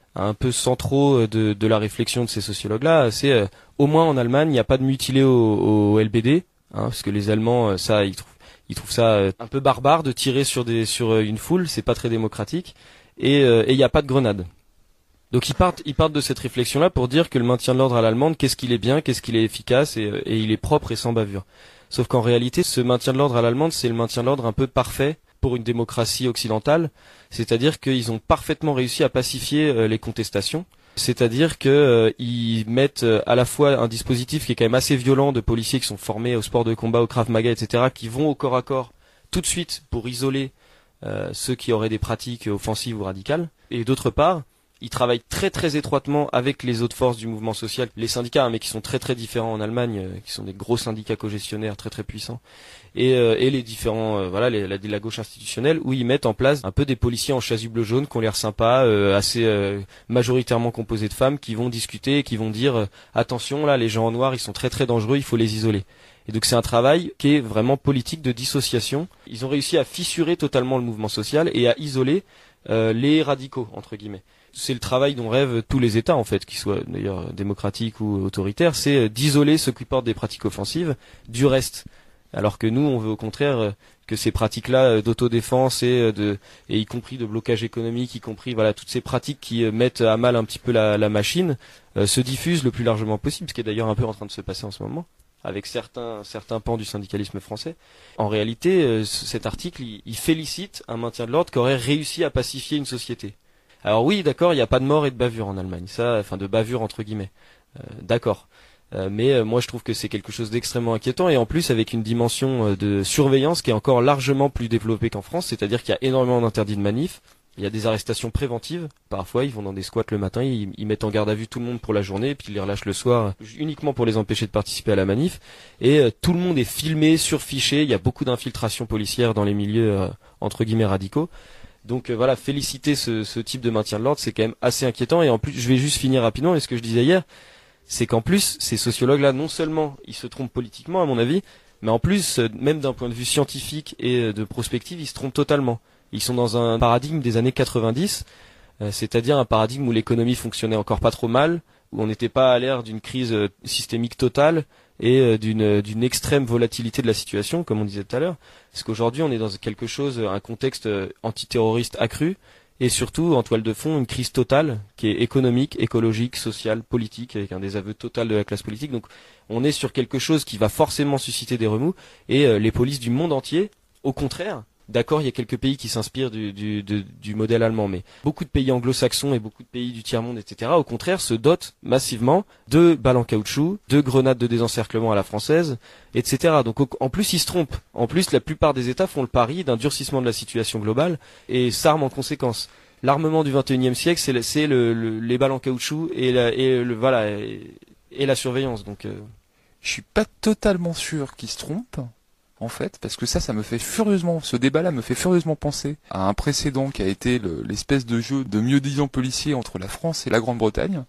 [SPEAKER 9] centraux de la réflexion de ces sociologues-là, c'est au moins en Allemagne il n'y a pas de mutilés au LBD, parce que les Allemands ils trouvent ça un peu barbare de tirer sur une foule, c'est pas très démocratique, et il n'y a pas de grenades. Donc ils partent de cette réflexion-là pour dire que le maintien de l'ordre à l'allemande, qu'est-ce qu'il est bien, qu'est-ce qu'il est efficace, et il est propre et sans bavure. Sauf qu'en réalité, ce maintien de l'ordre à l'allemande, c'est le maintien de l'ordre un peu parfait pour une démocratie occidentale, c'est-à-dire qu'ils ont parfaitement réussi à pacifier les contestations, c'est-à-dire qu'ils mettent à la fois un dispositif qui est quand même assez violent de policiers qui sont formés au sport de combat, au Krav Maga, etc., qui vont au corps à corps tout de suite pour isoler ceux qui auraient des pratiques offensives ou radicales, et d'autre part, ils travaillent très très étroitement avec les autres forces du mouvement social, les syndicats, mais qui sont très très différents en Allemagne, qui sont des gros syndicats cogestionnaires très très puissants, et les différents la gauche institutionnelle, où ils mettent en place un peu des policiers en chasuble jaune qui ont l'air sympas, assez majoritairement composés de femmes, qui vont discuter et qui vont dire attention là, les gens en noir ils sont très très dangereux, il faut les isoler. Et donc c'est un travail qui est vraiment politique de dissociation. Ils ont réussi à fissurer totalement le mouvement social et à isoler les radicaux entre guillemets. C'est le travail dont rêvent tous les États en fait, qu'ils soient d'ailleurs démocratiques ou autoritaires, c'est d'isoler ceux qui portent des pratiques offensives du reste. Alors que nous, on veut au contraire que ces pratiques-là d'autodéfense et y compris de blocage économique, y compris toutes ces pratiques qui mettent à mal un petit peu la machine, se diffusent le plus largement possible, ce qui est d'ailleurs un peu en train de se passer en ce moment avec certains pans du syndicalisme français. En réalité, cet article, il félicite un maintien de l'ordre qui aurait réussi à pacifier une société. Alors oui, d'accord, il n'y a pas de mort et de bavure en Allemagne, de bavure entre guillemets, d'accord. Mais moi je trouve que c'est quelque chose d'extrêmement inquiétant, et en plus avec une dimension de surveillance qui est encore largement plus développée qu'en France, c'est-à-dire qu'il y a énormément d'interdits de manifs, il y a des arrestations préventives, parfois ils vont dans des squats le matin, ils mettent en garde à vue tout le monde pour la journée, et puis ils les relâchent le soir uniquement pour les empêcher de participer à la manif, et tout le monde est filmé, surfiché, il y a beaucoup d'infiltration policière dans les milieux entre guillemets radicaux. Donc féliciter ce type de maintien de l'ordre, c'est quand même assez inquiétant. Et en plus, je vais juste finir rapidement, et ce que je disais hier, c'est qu'en plus, ces sociologues-là, non seulement ils se trompent politiquement, à mon avis, mais en plus, même d'un point de vue scientifique et de prospective, ils se trompent totalement. Ils sont dans un paradigme des années 90, c'est-à-dire un paradigme où l'économie fonctionnait encore pas trop mal, où on n'était pas à l'ère d'une crise systémique totale, et d'une extrême volatilité de la situation, comme on disait tout à l'heure, parce qu'aujourd'hui on est dans un contexte antiterroriste accru, et surtout en toile de fond une crise totale qui est économique, écologique, sociale, politique, avec un désaveu total de la classe politique. Donc on est sur quelque chose qui va forcément susciter des remous, et les polices du monde entier, au contraire, D'accord, il y a quelques pays qui s'inspirent du modèle allemand, mais beaucoup de pays anglo-saxons et beaucoup de pays du tiers-monde, etc., au contraire, se dotent massivement de balles en caoutchouc, de grenades de désencerclement à la française, etc. Donc en plus, ils se trompent. En plus, la plupart des États font le pari d'un durcissement de la situation globale et s'arment en conséquence. L'armement du XXIe siècle, c'est les balles en caoutchouc et la surveillance. Donc,
[SPEAKER 10] je suis pas totalement sûr qu'ils se trompent, en fait, parce que ce débat-là me fait furieusement penser à un précédent qui a été l'espèce de jeu de mieux-disant policier entre la France et la Grande-Bretagne,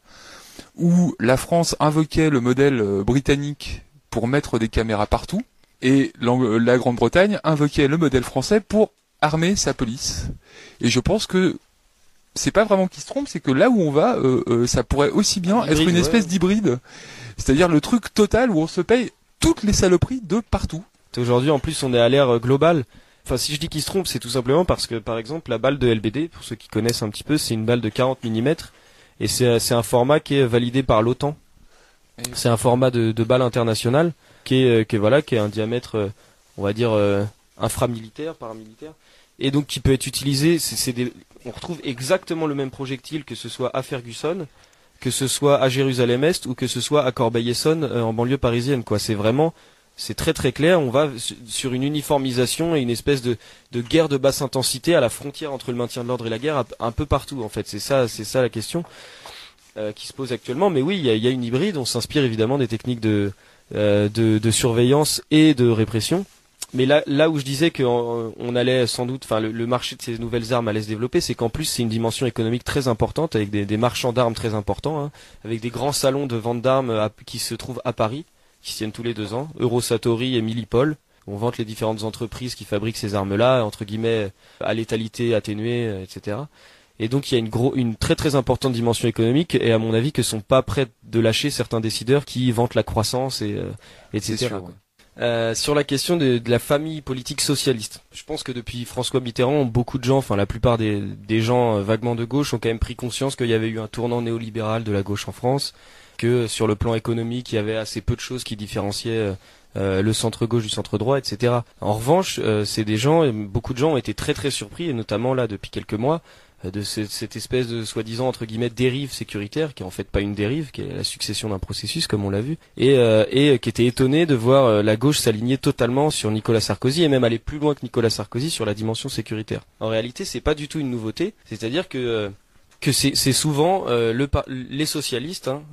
[SPEAKER 10] où la France invoquait le modèle britannique pour mettre des caméras partout, et la Grande-Bretagne invoquait le modèle français pour armer sa police. Et je pense que c'est pas vraiment qu'ils se trompent, c'est que là où on va, ça pourrait aussi bien être une espèce d'hybride. C'est-à-dire le truc total où on se paye toutes les saloperies de partout.
[SPEAKER 9] Aujourd'hui, en plus, on est à l'ère globale. Enfin, si je dis qu'ils se trompent, c'est tout simplement parce que, par exemple, la balle de LBD, pour ceux qui connaissent un petit peu, c'est une balle de 40 mm, et c'est un format qui est validé par l'OTAN. C'est un format de balle internationale qui est un diamètre, on va dire, inframilitaire, paramilitaire, et donc qui peut être utilisé. On retrouve exactement le même projectile, que ce soit à Ferguson, que ce soit à Jérusalem-Est ou que ce soit à Corbeil-Essonnes en banlieue parisienne, quoi. C'est très très clair. On va sur une uniformisation et une espèce de guerre de basse intensité à la frontière entre le maintien de l'ordre et la guerre, un peu partout en fait. C'est ça la question qui se pose actuellement. Mais oui, il y a une hybride. On s'inspire évidemment des techniques de surveillance et de répression. Mais là où je disais qu'on allait sans doute, enfin le marché de ces nouvelles armes allait se développer, c'est qu'en plus c'est une dimension économique très importante, avec des marchands d'armes très importants, hein, avec des grands salons de vente d'armes qui se trouvent à Paris, qui se tiennent tous les 2 ans, Eurosatori et Millipol. On vante les différentes entreprises qui fabriquent ces armes-là, entre guillemets, à létalité atténuée, etc. Et donc il y a une très très importante dimension économique, et à mon avis que sont pas prêts de lâcher certains décideurs qui vantent la croissance etc.
[SPEAKER 10] C'est sûr,
[SPEAKER 9] Sur la question de la famille politique socialiste, je pense que depuis François Mitterrand, beaucoup de gens, enfin la plupart des gens vaguement de gauche ont quand même pris conscience qu'il y avait eu un tournant néolibéral de la gauche en France, que sur le plan économique, il y avait assez peu de choses qui différenciaient le centre-gauche du centre-droit, etc. En revanche, beaucoup de gens ont été très très surpris, et notamment là depuis quelques mois, de cette espèce de soi-disant entre guillemets dérive sécuritaire, qui est en fait pas une dérive, qui est la succession d'un processus comme on l'a vu, et qui était étonné de voir la gauche s'aligner totalement sur Nicolas Sarkozy, et même aller plus loin que Nicolas Sarkozy sur la dimension sécuritaire. En réalité, c'est pas du tout une nouveauté, c'est-à-dire que c'est souvent les socialistes, hein,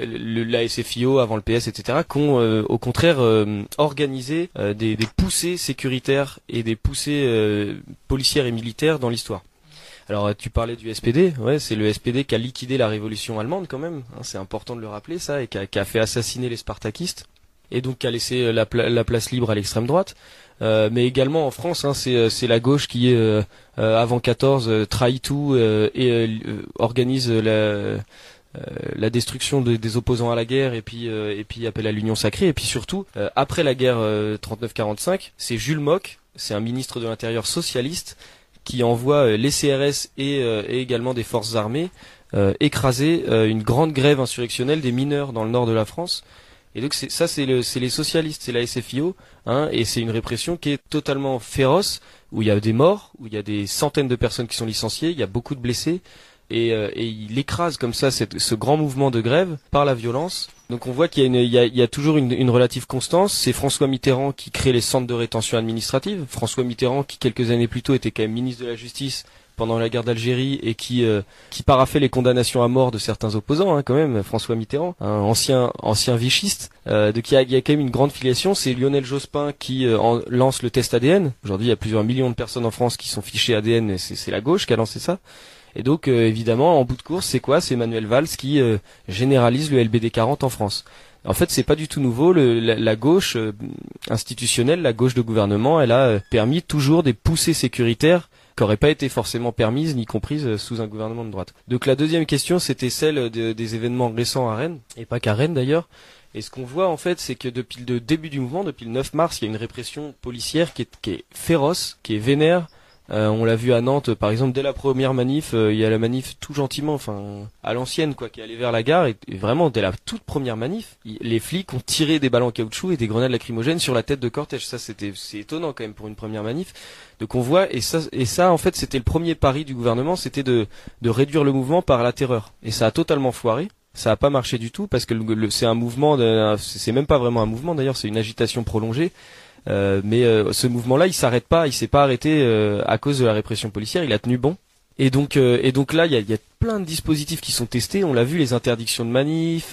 [SPEAKER 9] la SFIO avant le PS, etc., qui ont au contraire organisé des poussées sécuritaires et des poussées policières et militaires dans l'histoire. Alors tu parlais du SPD, ouais, c'est le SPD qui a liquidé la révolution allemande quand même, hein, c'est important de le rappeler ça, et qui a fait assassiner les spartakistes, et donc qui a laissé la place libre à l'extrême droite. Mais également en France, hein, c'est la gauche qui avant 14 trahit tout et organise la destruction des opposants à la guerre, et puis appelle à l'union sacrée, et puis surtout après la guerre 39-45, c'est Jules Moch, c'est un ministre de l'Intérieur socialiste, qui envoie les CRS et également des forces armées écraser une grande grève insurrectionnelle des mineurs dans le nord de la France. Et donc c'est les socialistes, c'est la SFIO, hein, et c'est une répression qui est totalement féroce, où il y a des morts, où il y a des centaines de personnes qui sont licenciées, il y a beaucoup de blessés, et il écrase comme ça ce grand mouvement de grève par la violence. Donc on voit qu'il y a toujours une relative constance. C'est François Mitterrand qui crée les centres de rétention administrative. François Mitterrand qui quelques années plus tôt était quand même ministre de la Justice pendant la guerre d'Algérie, et qui paraphait les condamnations à mort de certains opposants, hein, quand même. François Mitterrand, un ancien vichiste, il y a quand même une grande filiation. C'est Lionel Jospin qui lance le test ADN. Aujourd'hui, il y a plusieurs millions de personnes en France qui sont fichées ADN, et c'est la gauche qui a lancé ça. Et donc évidemment, en bout de course, c'est quoi? C'est Manuel Valls qui généralise le LBD 40 en France. En fait, c'est pas du tout nouveau. La gauche institutionnelle, la gauche de gouvernement, elle a permis toujours des poussées sécuritaires qui n'auraient pas été forcément permises ni comprises sous un gouvernement de droite. Donc la deuxième question, c'était celle des événements récents à Rennes, et pas qu'à Rennes d'ailleurs. Et ce qu'on voit en fait, c'est que depuis le début du mouvement, depuis le 9 mars, il y a une répression policière qui est féroce, qui est vénère, On l'a vu à Nantes, par exemple, dès la première manif, il y a la manif tout gentiment, enfin à l'ancienne quoi, qui est allée vers la gare, et vraiment dès la toute première manif, les flics ont tiré des balles en caoutchouc et des grenades lacrymogènes sur la tête de cortège. Ça c'est étonnant quand même pour une première manif de convoi, et ça en fait c'était le premier pari du gouvernement, c'était de réduire le mouvement par la terreur, et ça a totalement foiré. Ça a pas marché du tout parce que c'est un mouvement, c'est même pas vraiment un mouvement d'ailleurs, c'est une agitation prolongée. Mais ce mouvement-là, il s'arrête pas, il s'est pas arrêté à cause de la répression policière, il a tenu bon. Et donc là, il y a plein de dispositifs qui sont testés. On l'a vu, les interdictions de manif,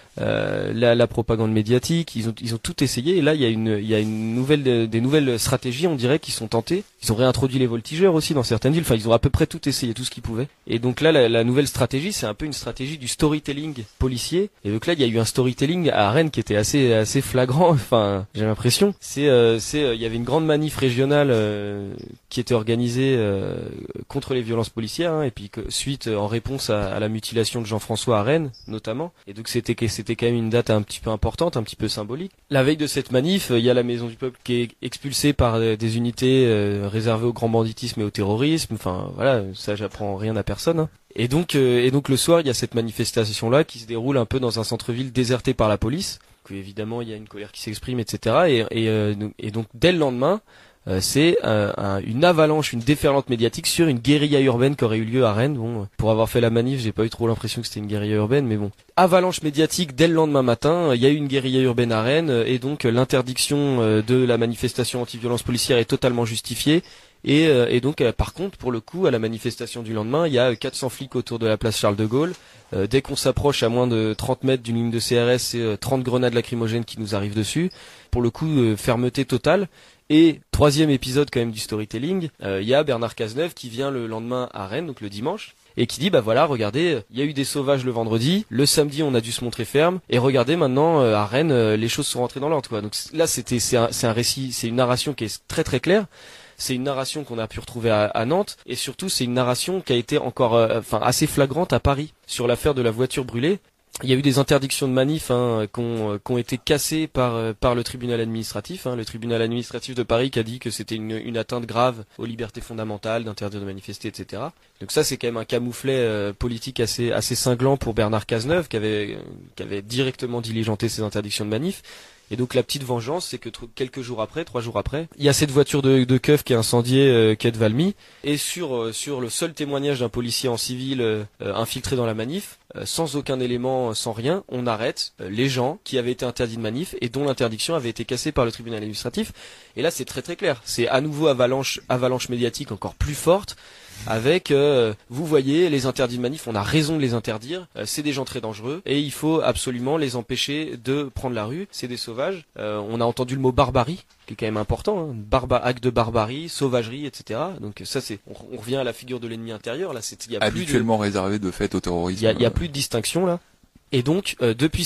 [SPEAKER 9] la propagande médiatique, ils ont tout essayé. Et là, il y a des nouvelles stratégies, on dirait, qui sont tentées. Ils ont réintroduit les voltigeurs aussi dans certaines villes. Enfin, ils ont à peu près tout essayé, tout ce qu'ils pouvaient. Et donc là, la nouvelle stratégie, c'est un peu une stratégie du storytelling policier. Et donc là, il y a eu un storytelling à Rennes qui était assez flagrant. Enfin, j'ai l'impression. Il y avait une grande manif régionale qui était organisée contre les violences policières, et puis suite en réponse à la mutilation de Jean-François à Rennes, notamment. Et donc c'était quand même une date un petit peu importante, un petit peu symbolique. La veille de cette manif, il y a la Maison du Peuple qui est expulsée par des unités réservées au grand banditisme et au terrorisme. Enfin voilà, ça j'apprends rien à personne. Et donc le soir, il y a cette manifestation-là qui se déroule un peu dans un centre-ville déserté par la police. Donc, évidemment, il y a une colère qui s'exprime, etc. Et donc dès le lendemain, c'est une avalanche, une déferlante médiatique sur une guérilla urbaine qui aurait eu lieu à Rennes. Bon, pour avoir fait la manif, j'ai pas eu trop l'impression que c'était une guérilla urbaine, mais bon. Avalanche médiatique dès le lendemain matin, il y a eu une guérilla urbaine à Rennes, et donc l'interdiction de la manifestation anti-violence policière est totalement justifiée. Et donc, par contre, pour le coup, à la manifestation du lendemain, il y a 400 flics autour de la place Charles de Gaulle. Dès qu'on s'approche à moins de 30 mètres d'une ligne de CRS, c'est 30 grenades lacrymogènes qui nous arrivent dessus. Pour le coup, fermeté totale. Et troisième épisode quand même du storytelling, il y a Bernard Cazeneuve qui vient le lendemain à Rennes, donc le dimanche, et qui dit bah voilà, regardez, il y a eu des sauvages le vendredi, le samedi on a dû se montrer ferme, et regardez maintenant à Rennes les choses sont rentrées dans l'ordre quoi. Donc là c'est un récit, c'est une narration qui est très très claire. C'est une narration qu'on a pu retrouver à Nantes, et surtout c'est une narration qui a été encore assez flagrante à Paris sur l'affaire de la voiture brûlée. Il y a eu des interdictions de manif qui ont été cassées par le tribunal administratif, le tribunal administratif de Paris qui a dit que c'était une atteinte grave aux libertés fondamentales d'interdire de manifester, etc. Donc ça c'est quand même un camouflet politique assez cinglant pour Bernard Cazeneuve qui avait directement diligenté ces interdictions de manif. Et donc la petite vengeance, c'est que 3 jours après, il y a cette voiture de keuf qui est incendiée quai de Valmy, et sur le seul témoignage d'un policier en civil infiltré dans la manif, sans aucun élément, sans rien, on arrête les gens qui avaient été interdits de manif et dont l'interdiction avait été cassée par le tribunal administratif. Et là c'est très très clair, c'est à nouveau avalanche médiatique encore plus forte. Avec, vous voyez, les interdits de manif, on a raison de les interdire, c'est des gens très dangereux, et il faut absolument les empêcher de prendre la rue, c'est des sauvages. On a entendu le mot barbarie, qui est quand même important, acte de barbarie, sauvagerie, etc. Donc ça on revient à la figure de l'ennemi intérieur, là y a
[SPEAKER 10] habituellement réservé de fait au terrorisme.
[SPEAKER 9] Il y a plus de distinction là. Et donc, depuis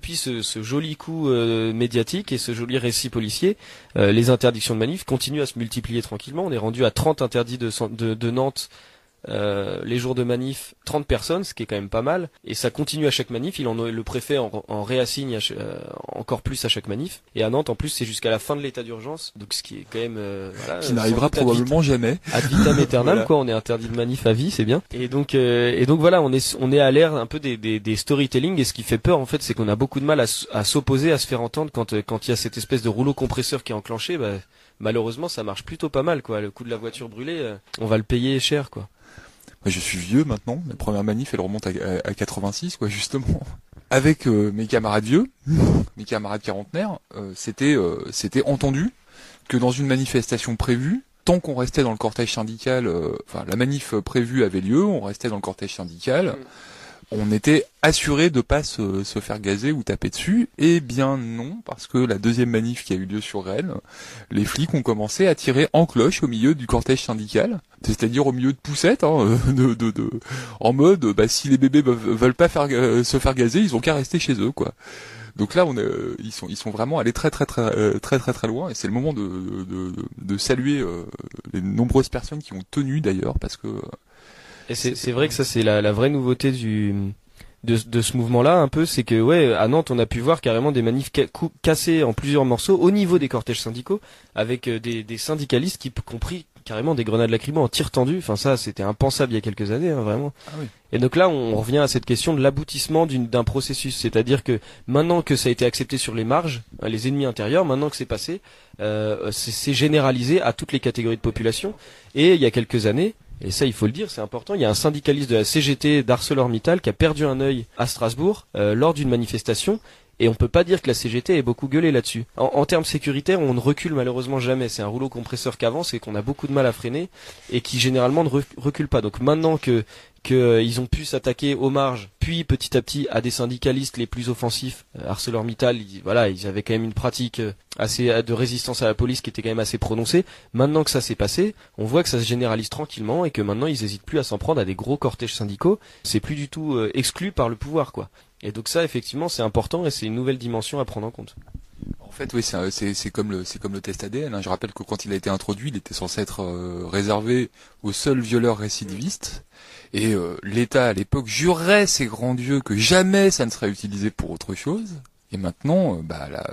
[SPEAKER 9] ce joli coup médiatique et ce joli récit policier, les interdictions de manif continuent à se multiplier tranquillement. On est rendu à 30 interdits de Nantes les jours de manif, 30 personnes, ce qui est quand même pas mal. Et ça continue à chaque manif. Le préfet en réassigne encore plus à chaque manif. Et à Nantes, en plus, c'est jusqu'à la fin de l'état d'urgence. Donc, ce qui est quand même
[SPEAKER 10] qui n'arrivera probablement jamais.
[SPEAKER 9] Ad vitam aeternam, voilà. Quoi. On est interdit de manif à vie, c'est bien. Et donc voilà, on est à l'ère un peu des storytelling. Et ce qui fait peur, en fait, c'est qu'on a beaucoup de mal à s'opposer, à se faire entendre quand il y a cette espèce de rouleau compresseur qui est enclenché. Malheureusement, ça marche plutôt pas mal, quoi. Le coup de la voiture brûlée, on va le payer cher, quoi.
[SPEAKER 10] Moi, je suis vieux maintenant. Ma première manif, elle remonte à 86, quoi, justement. Avec mes camarades vieux, mes camarades quarantenaires, c'était entendu que dans une manifestation prévue, tant qu'on restait dans le cortège syndical, la manif prévue avait lieu, on restait dans le cortège syndical. On était assuré de pas se faire gazer ou taper dessus. Eh bien non, parce que la deuxième manif qui a eu lieu sur Rennes, les flics ont commencé à tirer en cloche au milieu du cortège syndical, c'est-à-dire au milieu de poussettes, en mode si les bébés veulent pas se faire gazer, ils ont qu'à rester chez eux, quoi. Donc là, ils sont vraiment allés très loin, et c'est le moment de saluer les nombreuses personnes qui ont tenu d'ailleurs, parce que
[SPEAKER 9] et c'est vrai que ça c'est la vraie nouveauté de ce mouvement-là un peu, c'est que à Nantes on a pu voir carrément des manifs cassés en plusieurs morceaux au niveau des cortèges syndicaux, avec des syndicalistes qui ont pris carrément des grenades lacrymo en tir tendu. Enfin ça, c'était impensable il y a quelques années, hein, vraiment.
[SPEAKER 10] Ah oui.
[SPEAKER 9] Et donc là, on revient à cette question de l'aboutissement d'un processus, c'est-à-dire que maintenant que ça a été accepté sur les marges, les ennemis intérieurs, maintenant que c'est passé, c'est généralisé à toutes les catégories de population. Et il y a quelques années, et ça il faut le dire, c'est important, il y a un syndicaliste de la CGT d'ArcelorMittal qui a perdu un œil à Strasbourg lors d'une manifestation. Et on peut pas dire que la CGT ait beaucoup gueulé là-dessus. En termes sécuritaires, on ne recule malheureusement jamais. C'est un rouleau compresseur qui avance et qu'on a beaucoup de mal à freiner et qui généralement ne recule pas. Donc maintenant que ils ont pu s'attaquer aux marges, puis petit à petit à des syndicalistes les plus offensifs, ArcelorMittal, ils avaient quand même une pratique assez de résistance à la police qui était quand même assez prononcée. Maintenant que ça s'est passé, on voit que ça se généralise tranquillement et que maintenant ils hésitent plus à s'en prendre à des gros cortèges syndicaux. C'est plus du tout exclu par le pouvoir, quoi. Et donc ça, effectivement, c'est important et c'est une nouvelle dimension à prendre en compte.
[SPEAKER 10] En fait, oui, c'est comme le test ADN. Hein. Je rappelle que quand il a été introduit, il était censé être réservé aux seuls violeurs récidivistes. Et l'État, à l'époque, jurait ses grands dieux que jamais ça ne serait utilisé pour autre chose. Et maintenant,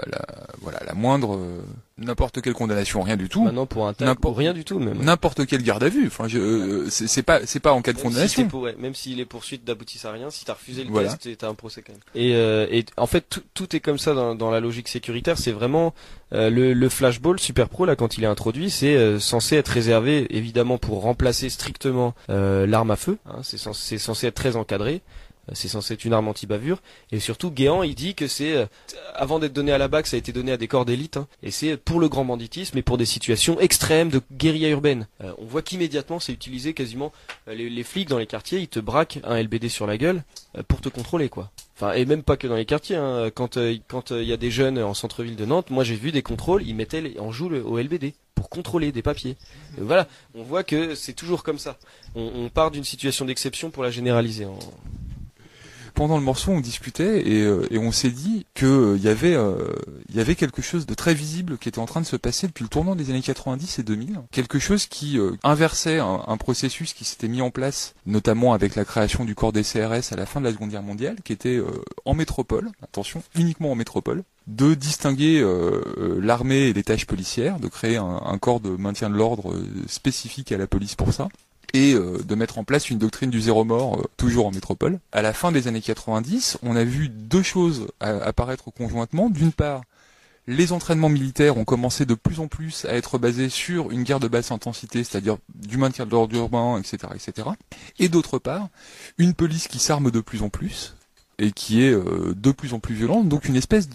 [SPEAKER 10] la moindre, n'importe quelle condamnation, rien du tout.
[SPEAKER 9] Maintenant pour un tas, pour rien du tout même.
[SPEAKER 10] N'importe quelle garde à vue. Enfin, c'est pas en cas de condamnation.
[SPEAKER 9] Même si les poursuites n'aboutissent à rien, si t'as refusé le
[SPEAKER 10] voilà.
[SPEAKER 9] test, t'as un procès quand même. Et en fait, tout est comme ça dans la logique sécuritaire. C'est vraiment le flashball super pro là quand il est introduit, c'est censé être réservé évidemment pour remplacer strictement l'arme à feu. Hein, c'est censé être très encadré. C'est censé être une arme anti-bavure. Et surtout, Guéant, il dit que c'est, avant d'être donné à la BAC, ça a été donné à des corps d'élite, hein, et c'est pour le grand banditisme et pour des situations extrêmes de guérilla urbaine. On voit qu'immédiatement, c'est utilisé quasiment, les flics dans les quartiers, ils te braquent un LBD sur la gueule, pour te contrôler, quoi. Enfin, et même pas que dans les quartiers, hein. Quand y a des jeunes en centre-ville de Nantes, moi j'ai vu des contrôles, ils mettaient en joue au LBD pour contrôler des papiers. Et voilà. On voit que c'est toujours comme ça. On part d'une situation d'exception pour la généraliser.
[SPEAKER 10] Pendant le morceau, on discutait et on s'est dit que il y avait quelque chose de très visible qui était en train de se passer depuis le tournant des années 90 et 2000. Quelque chose qui inversait un processus qui s'était mis en place, notamment avec la création du corps des CRS à la fin de la Seconde Guerre mondiale, qui était en métropole, attention, uniquement en métropole, de distinguer l'armée et les tâches policières, de créer un corps de maintien de l'ordre spécifique à la police pour ça. Et de mettre en place une doctrine du zéro mort, toujours en métropole. À la fin des années 90, on a vu deux choses apparaître conjointement. D'une part, les entraînements militaires ont commencé de plus en plus à être basés sur une guerre de basse intensité, c'est-à-dire du maintien de l'ordre urbain, etc., etc. Et d'autre part, une police qui s'arme de plus en plus et qui est de plus en plus violente, donc une espèce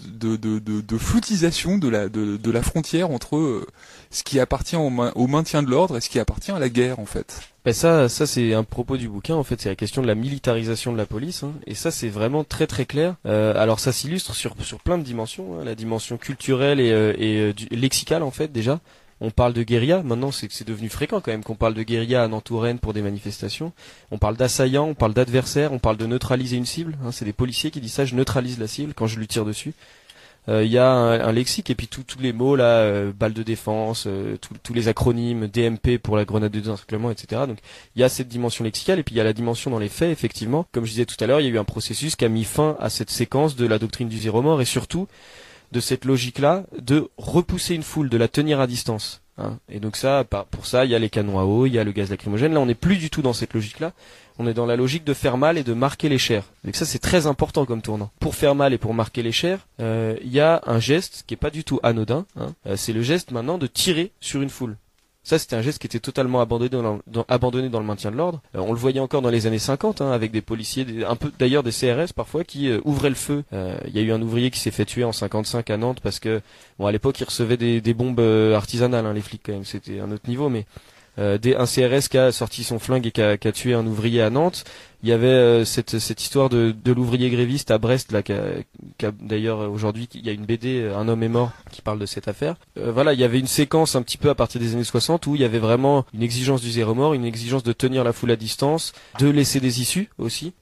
[SPEAKER 10] de floutisation de la frontière entre ce qui appartient au maintien de l'ordre et ce qui appartient à la guerre, en fait.
[SPEAKER 9] Ben ça c'est un propos du bouquin, en fait, c'est la question de la militarisation de la police, hein, et ça c'est vraiment très très clair. Alors ça s'illustre sur plein de dimensions, hein, la dimension culturelle et lexicale, en fait, déjà. On parle de guérilla, maintenant c'est devenu fréquent quand même qu'on parle de guérilla à Nantes-Touraine pour des manifestations. On parle d'assaillant, on parle d'adversaire, on parle de neutraliser une cible. Hein, c'est des policiers qui disent ça, je neutralise la cible quand je lui tire dessus. Il y a un lexique et puis tous les mots là, balle de défense, tous les acronymes, DMP pour la grenade de désencerclement, etc. Donc il y a cette dimension lexicale et puis il y a la dimension dans les faits, effectivement. Comme je disais tout à l'heure, il y a eu un processus qui a mis fin à cette séquence de la doctrine du zéro mort et surtout de cette logique-là de repousser une foule, de la tenir à distance. Hein. Et donc ça, pour ça, il y a les canons à eau, il y a le gaz lacrymogène. Là, on n'est plus du tout dans cette logique-là. On est dans la logique de faire mal et de marquer les chairs. Donc ça, c'est très important comme tournant. Pour faire mal et pour marquer les chairs, il y a un geste qui est pas du tout anodin. Hein. C'est le geste maintenant de tirer sur une foule. Ça, c'était un geste qui était totalement abandonné dans le maintien de l'ordre. On le voyait encore dans les années 50, hein, avec des policiers, un peu d'ailleurs des CRS parfois, qui ouvraient le feu. Il y a eu un ouvrier qui s'est fait tuer en 55 à Nantes parce que, bon, à l'époque, ils recevaient des bombes artisanales, hein, les flics quand même. C'était un autre niveau, mais un CRS qui a sorti son flingue et qui a tué un ouvrier à Nantes. Il y avait cette histoire de l'ouvrier gréviste à Brest là, qui a d'ailleurs aujourd'hui il y a une BD Un homme est mort qui parle de cette affaire. Voilà, il y avait une séquence un petit peu à partir des années 60 où il y avait vraiment une exigence du zéro mort, une exigence de tenir la foule à distance, de laisser des issues aussi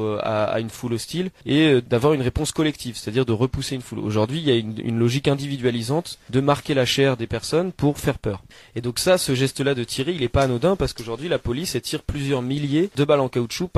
[SPEAKER 9] à une foule hostile et d'avoir une réponse collective, c'est-à-dire de repousser une foule. Aujourd'hui, il y a une logique individualisante de marquer la chair des personnes pour faire peur. Et donc ça, ce geste-là de tirer, il est pas anodin parce qu'aujourd'hui la police elle tire plusieurs milliers de balles en caoutchouc par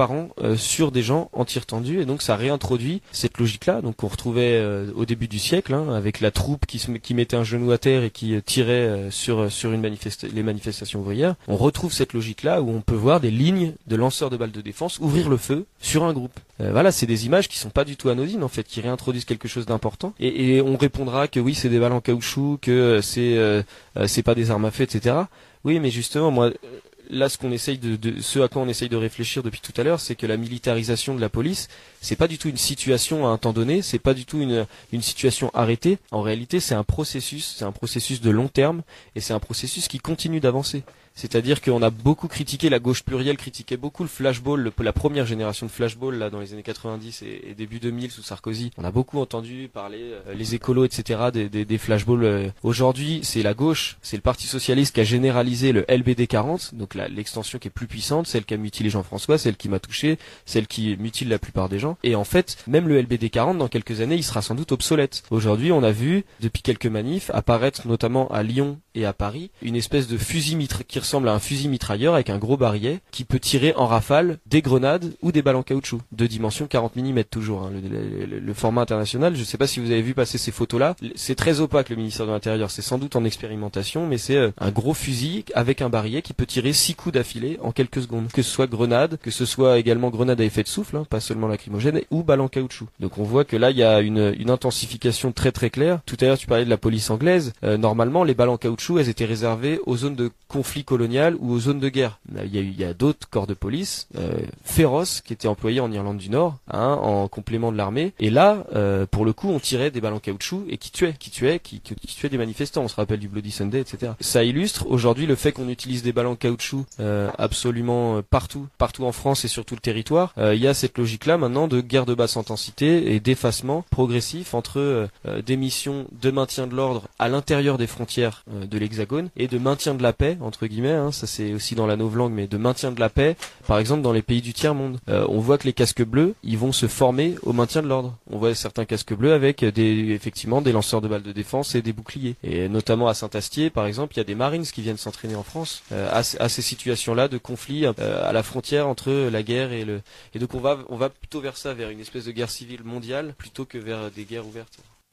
[SPEAKER 9] parents sur des gens en tir tendu, et donc ça réintroduit cette logique-là, donc qu'on retrouvait au début du siècle, avec la troupe qui mettait un genou à terre et qui tirait sur les manifestations ouvrières. On retrouve cette logique-là où on peut voir des lignes de lanceurs de balles de défense ouvrir le feu sur un groupe. Voilà, c'est des images qui sont pas du tout anodines en fait, qui réintroduisent quelque chose d'important. Et on répondra que oui, c'est des balles en caoutchouc, que c'est pas des armes à feu, etc. Oui, mais justement, moi, là, ce à quoi on essaye de réfléchir depuis tout à l'heure, c'est que la militarisation de la police, c'est pas du tout une situation à un temps donné, c'est pas du tout une situation arrêtée. En réalité, c'est un processus de long terme, et c'est un processus qui continue d'avancer. C'est-à-dire qu'on a beaucoup critiqué, la gauche plurielle critiquait beaucoup le flashball, la première génération de flashball là dans les années 90 et début 2000 sous Sarkozy. On a beaucoup entendu parler les écolos, etc. des flashballs. Aujourd'hui, c'est la gauche, c'est le Parti socialiste qui a généralisé le LBD 40, donc l'extension qui est plus puissante, celle qu'a mutilé Jean-François, celle qui m'a touché, celle qui mutile la plupart des gens. Et en fait, même le LBD 40, dans quelques années, il sera sans doute obsolète. Aujourd'hui, on a vu depuis quelques manifs apparaître, notamment à Lyon et à Paris, une espèce de fusil qui ressemble à un fusil mitrailleur avec un gros barillet qui peut tirer en rafale des grenades ou des balles en caoutchouc de dimension 40 mm toujours, le format international. Je sais pas si vous avez vu passer ces photos-là, c'est très opaque le ministère de l'Intérieur, c'est sans doute en expérimentation, mais c'est un gros fusil avec un barillet qui peut tirer 6 coups d'affilée en quelques secondes, que ce soit grenade, que ce soit également grenade à effet de souffle, pas seulement lacrymogène, ou balle en caoutchouc. Donc on voit que là il y a une intensification très très claire. Tout à l'heure tu parlais de la police anglaise, normalement les balles en caoutchouc elles étaient réservées aux zones de conflit colonial ou aux zones de guerre. Il y a d'autres corps de police féroces qui étaient employés en Irlande du Nord, en complément de l'armée. Et là, pour le coup, on tirait des balles en caoutchouc et qui tuaient des manifestants. On se rappelle du Bloody Sunday, etc. Ça illustre aujourd'hui le fait qu'on utilise des balles en caoutchouc absolument partout en France et sur tout le territoire. Il y a cette logique-là maintenant de guerre de basse intensité et d'effacement progressif entre des missions de maintien de l'ordre à l'intérieur des frontières de l'Hexagone et de maintien de la paix entre guillemets. Ça c'est aussi dans la novlangue, mais de maintien de la paix, par exemple dans les pays du tiers-monde. On voit que les casques bleus, ils vont se former au maintien de l'ordre. On voit certains casques bleus avec effectivement des lanceurs de balles de défense et des boucliers. Et notamment à Saint-Astier, par exemple, il y a des Marines qui viennent s'entraîner en France à ces situations-là de conflit à la frontière entre la guerre et donc on va plutôt vers ça, vers une espèce de guerre civile mondiale plutôt que vers des guerres ouvertes.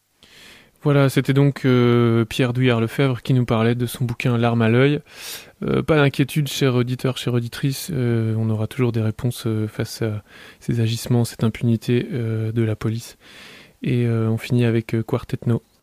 [SPEAKER 4] Voilà, c'était donc Pierre Douillard-Lefebvre qui nous parlait de son bouquin L'arme à l'œil. Pas d'inquiétude, chers auditeurs, chères auditrices, on aura toujours des réponses face à ces agissements, cette impunité de la police. Et on finit avec Quartetno.